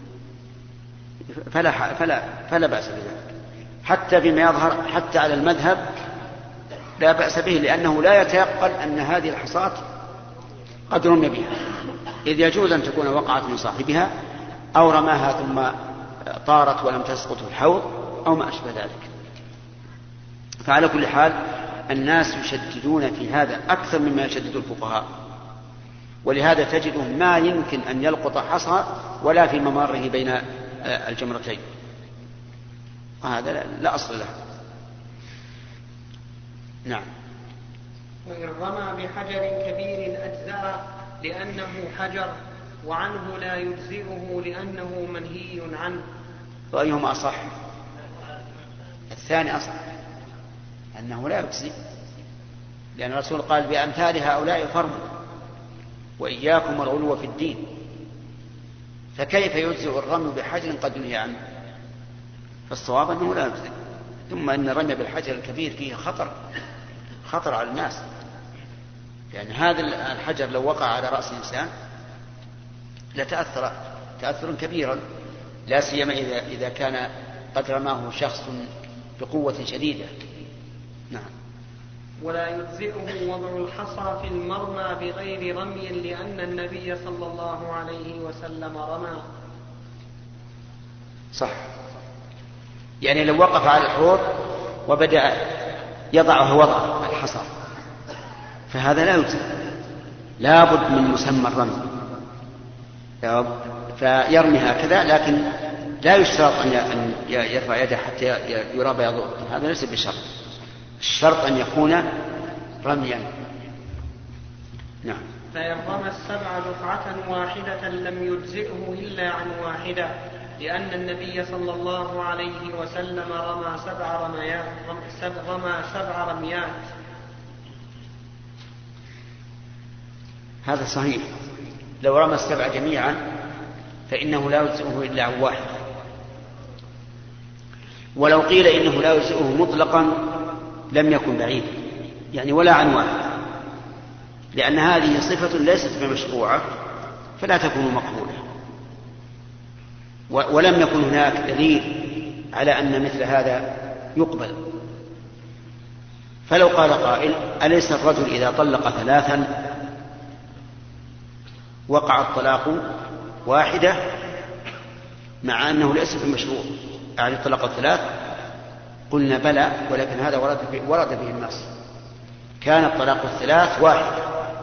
فلا بأس بذلك. حتى بما يظهر حتى على المذهب لا بأس به، لأنه لا يتيقن أن هذه الحصاة قد رمي بها، إذ يجوز أن تكون وقعت من صاحبها أو رماها ثم طارت ولم تسقط في الحوض أو ما أشبه ذلك. فعلى كل حال الناس يشددون في هذا أكثر مما يشدد الفقهاء، ولهذا تجده ما يمكن أن يلقط حصى ولا في ممره بين الجمرتين، وهذا لا أصل له. نعم. وإن رمى بحجر كبير أجزأ لأنه حجر، وعنه لا يجزئه لأنه منهي عنه. وأيهما أصح؟ الثاني أصح، أنه لا يجزئ، لأن الرسول قال بأمثال هؤلاء فرموا وإياكم والغلو في الدين، فكيف يجزئ الرمي بحجر قد نهي عنه؟ فالصواب أنه لا يجزئ. ثم أن الرمي بالحجر الكبير فيه خطر على الناس، لأن هذا الحجر لو وقع على رأس إنسان لتأثر تأثرا كبيرا، لا سيما إذا كان قد رماه شخص بقوة شديدة. نعم. ولا يجزئه وضع الحصى في المرمى بغير رمي، لأن النبي صلى الله عليه وسلم رمى. صح، يعني لو وقف على الحوض وبدأ يضعه وضع الحصى فهذا لا يجزئ، لا بد من مسمى الرمي، فيرمي هكذا، لكن لا يشترط أن يرفع يده حتى يرى بياضه، هذا ليس بشرط، الشرط أن يكون رميا. نعم. فإن رمى 7 دفعة واحدة لم يجزئه إلا عن واحدة، لأن النبي صلى الله عليه وسلم رمى 7 رميات. هذا صحيح، لو رمى 7 جميعا فإنه لا يجزئه إلا عن واحد. ولو قيل إنه لا يجزئه مطلقا لم يكن بعيد، يعني ولا عن واحد، لأن هذه صفة ليست بمشروعة فلا تكون مقبولة، ولم يكن هناك دليل على أن مثل هذا يقبل. فلو قال قائل أليس الرجل إذا طلق 3 وقع الطلاق واحدة مع أنه ليس بمشروع، يعني طلق 3؟ قلنا بلى، ولكن هذا ورد به النص، كان الطلاق 3 واحدة،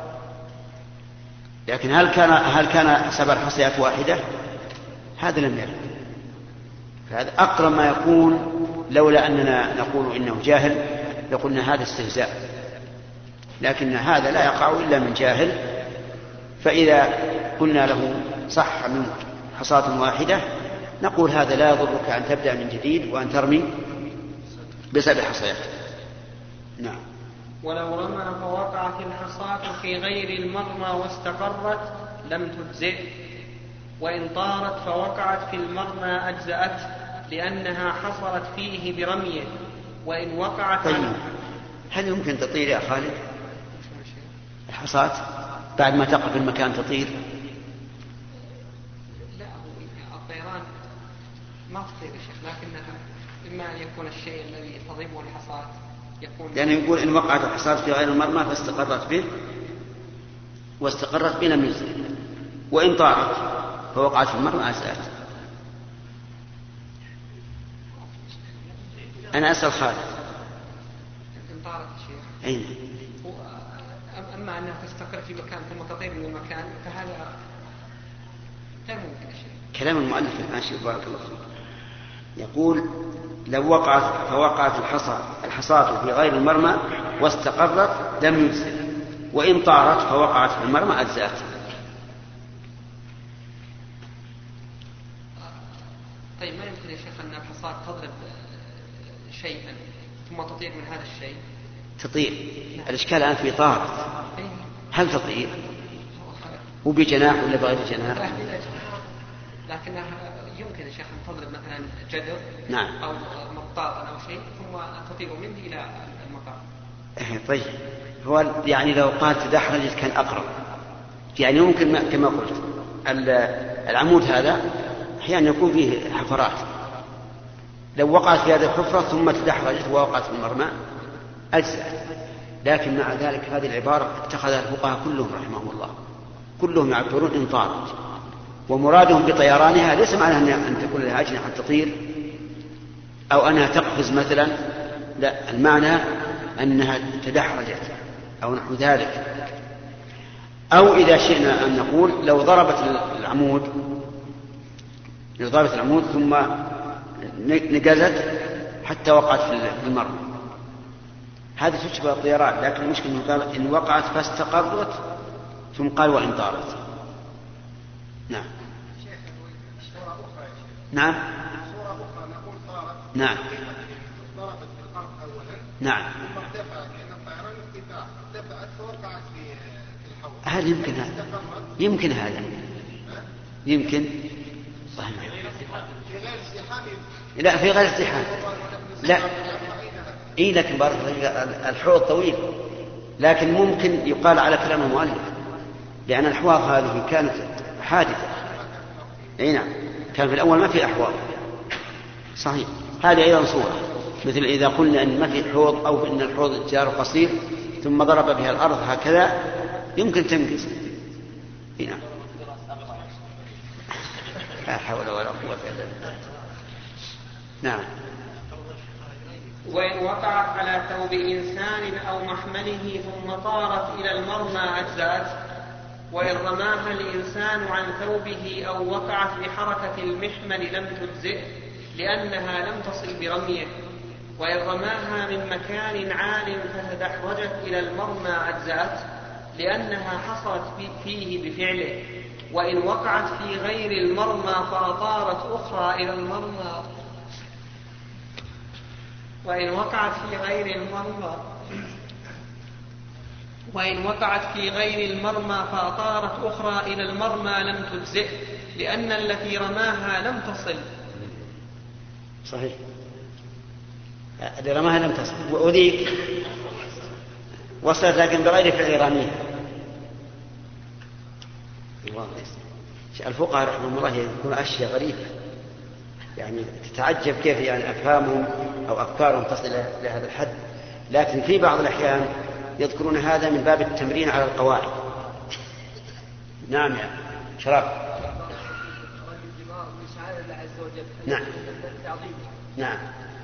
لكن هل كان 7 حصيات واحدة؟ هذا لم يرد. فهذا أقرب ما يكون، لولا أننا نقول إنه جاهل لقلنا هذا استهزاء، لكن هذا لا يقع إلا من جاهل. فإذا قلنا له صح منك حصاة واحدة نقول هذا لا يضرك أن تبدأ من جديد وأن ترمي ب7 حصيات. نعم. ولو رمى فوقعت الحصاة في غير المرمى واستقرت لم تجزئ، وإن طارت فوقعت في المرمى أجزأت، لأنها حصلت فيه برميه. وإن وقعت طيب. هل يمكن تطير يا خالد الحصاة بعد ما تقع في المكان تطير؟ لا، الطيران ما تطير يا شيخ، لكنها إما أن يكون الشيء الذي تضربه الحصاة يكون، لأنه يقول إن وقعت الحصاة في غير المرمى فاستقرت به واستقرت به لم يجزئ، وإن طارت فوقعت في المرمى أجزأت. أنا أسأل خالد. إن طارت الشيخ أين؟ أما أنها تستقر في مكان ثم تطير من المكان فهذا غير ممكن يا شيخ. كلام المؤلف ماشي بارك الله فيك. يقول لو فوقعت الحصاة في غير المرمى واستقرت لم يجزئ، وإن طارت فوقعت في المرمى أجزأت. طيب ما يمكن يا شيخ أن الحصاة تضرب شيئا ثم تطير من هذا الشيء؟ تطير. الإشكال الآن في طارت، هل تطير؟ وبجناح ولا بغير جناح؟ لكنها يمكن يا شيخ أن تضرب مثلا جدر نعم. أو مطاطا أو شيء ثم تطير منه إلى المطار. طيب هو يعني لو قال تدحرجت كان أقرب. يعني ممكن كما قلت العمود هذا أحيانا يكون فيه حفرات، لو وقعت في هذه الحفرة ثم تدحرجت ووقعت في المرمى أجزأت. لكن مع ذلك هذه العبارة اتخذها الفقهاء كلهم رحمهم الله، كلهم يعبرون إن طارت، ومرادهم بطيرانها ليس معنى أن تكون لها أجنحة تطير أو أنها تقفز مثلا، لا، المعنى أنها تدحرجت أو نحو ذلك. أو إذا شئنا أن نقول لو ضربت العمود ثم نقزت حتى وقعت في المرمى، هذه تشبه الطيران. لكن المشكلة أنه قال إن وقعت فاستقرت ثم قال وإن طارت. نعم. صورة أخرى يا شيخ. نعم. صورة أخرى نقول طارت. نعم. ضربت في الأرض أولا. نعم. ثم ارتفعت لأن الطيران ارتفاع، ارتفعت فوقعت في الحوض. هل يمكن هذا؟ يمكن هذا. يمكن. صحيح. في غير ازدحام. لا في غير ازدحام. لا. إيه لكن بارك الحوض طويل، لكن ممكن يقال على كلام المؤلف لأن الأحواض هذه كانت حادثة. أي نعم، كان في الأول ما في أحواض. صحيح. هذه أيضا صورة، مثل إذا قلنا أن ما في حوض أو أن الحوض جار قصير ثم ضرب بها الأرض هكذا يمكن تنقص. نعم. لا حول ولا قوة إلا بالله. نعم. وإن وقعت على ثوب إنسان أو محمله ثم طارت إلى المرمى أجزأت، وإن رماها الإنسان عن ثوبه أو وقعت بحركة المحمل لم تجزئ لأنها لم تصل برميه، وإن رماها من مكان عال فتدحرجت إلى المرمى أجزأت لأنها حصلت فيه بفعله، وإن وقعت في غير المرمى فأطارت أخرى إلى المرمى وإن وقعت في غير المرمى فأطارت أخرى إلى المرمى لم تجزئ لأن التي رماها لم تصل. صحيح. اللي رماها لم تصل وذيك وصلت لكن بغير فعل رميها. الفقهاء رحمهم الله يذكرون أشياء غريبة، يعني تتعجب كيف يعني أفهامهم أو أفكارهم تصل إلى هذا الحد. لكن في بعض الأحيان يذكرون هذا من باب التمرين على القواعد. نعم يا شراب. نعم. نعم.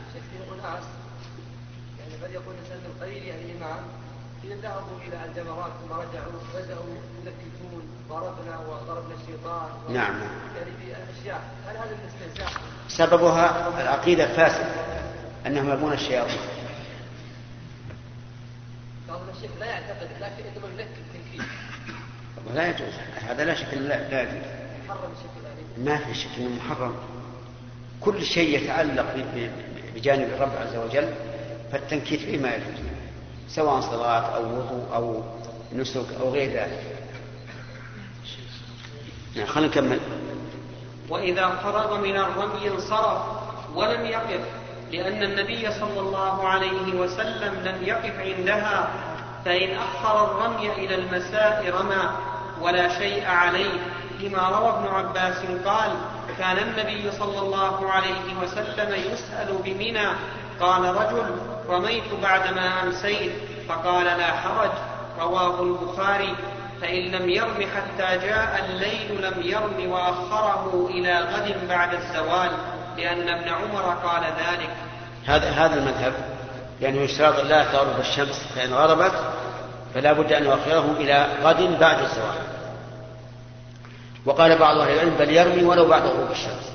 يعني بل يكون الإنسان من قليل يعني الإمام إذا ذهبوا إلى الجمرات ثم رجعوا بدأوا يلكتون وضربنا الشيطان. نعم. يعني في أشياء، هل هذا الاستهزاء سببها العقيدة الفاسدة أنهم يرمون الشياطين؟ بعض الشيخ لا يعتقد لكن إنما يلك التنكيل. لا يجوز هذا، لا شك لا يجوز. محرم الشيخ ما في شك أنه محرم. كل شيء يتعلق بجانب الرب عز وجل فالتنكيت فيه ما يجوز، سواء صلاة أو وضوء أو نسك أو غير ذلك. يعني خلينا نكمل. وإذا فرغ من الرمي انصرف ولم يقف، لأن النبي صلى الله عليه وسلم لم يقف عندها، فإن أخر الرمي إلى المساء رمى ولا شيء عليه، لما روى ابن عباس قال: كان النبي صلى الله عليه وسلم يسأل بمنى، قال رجل: رميت بعدما أمسيت، فقال: لا حرج. رواه البخاري. فإن لم يرم حتى جاء الليل لم يرم وأخره إلى غد بعد الزوال، لأن ابن عمر قال ذلك. هذا المذهب لأنه يشترط لا تغرب الشمس، فإن غربت فلا بد أن يؤخره إلى غد بعد الزوال. وقال بعض أهل العلم بل يرمي ولو بعد غروب الشمس،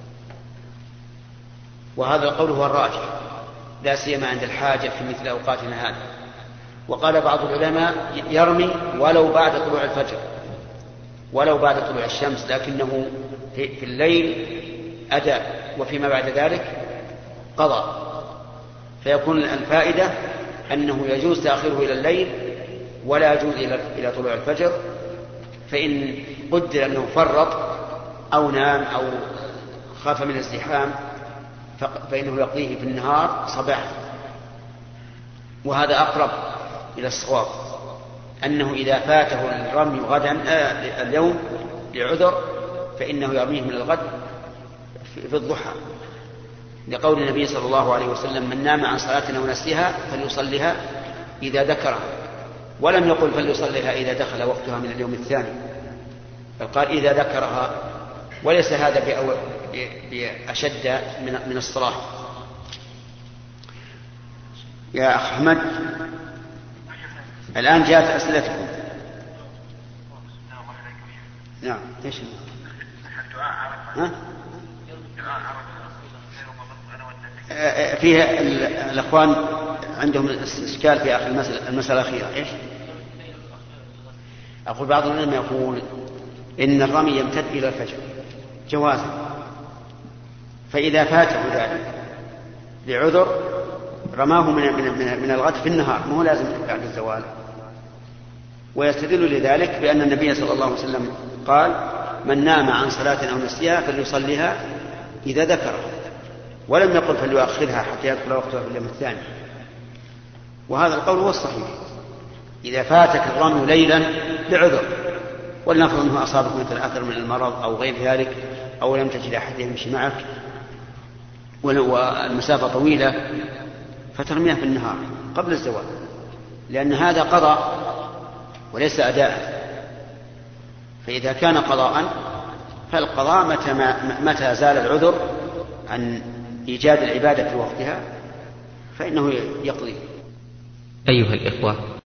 وهذا القول هو الراجح لا سيما عند الحاجة في مثل أوقاتنا هذه. وقال بعض العلماء يرمي ولو بعد طلوع الفجر، ولو بعد طلوع الشمس، لكنه في الليل أداء وفيما بعد ذلك قضاء، فيكون الفائدة أنه يجوز تأخيره إلى الليل ولا يجوز إلى طلوع الفجر. فإن قدر أنه فرط أو نام أو خاف من الازدحام فإنه يقضيه في النهار صباحا. وهذا أقرب إلى الصواب، أنه إذا فاته الرمي غدا اليوم لعذر فإنه يرميه من الغد في الضحى، لقول النبي صلى الله عليه وسلم من نام عن صلاة أو نسيها فليصليها إذا ذكرها، ولم يقل فليصليها إذا دخل وقتها من اليوم الثاني، بل قال إذا ذكرها، وليس هذا بأشد من الصلاة. يا أخ أحمد الآن جاءت أسئلتكم. نعم إيش فيها الأخوان عندهم إشكال في آخر المسألة الأخيرة. إيش أقول؟ بعض العلماء يقول إن الرمي يمتد إلى الفجر جوازا، فإذا فاته ذلك لعذر رماه من الغد في النهار، مو لازم بعد الزوال. ويستدل لذلك بأن النبي صلى الله عليه وسلم قال من نام عن صلاة أو نسيها فليصليها إذا ذكرها، ولم يقل فليؤخرها حتى يدخل وقتها في اليوم الثاني. وهذا القول هو الصحيح. إذا فاتك الرمي ليلا لعذر، ولنفرض أنه أصابك مثل أثر من المرض أو غير ذلك، أو لم تجد أحد يمشي معك والمسافة طويلة، فترميها في النهار قبل الزوال، لأن هذا قضاء وليس أداء. فإذا كان قضاء فالقضاء متى زال العذر عن إيجاد العبادة في وقتها فإنه يقضي. أيها الإخوة،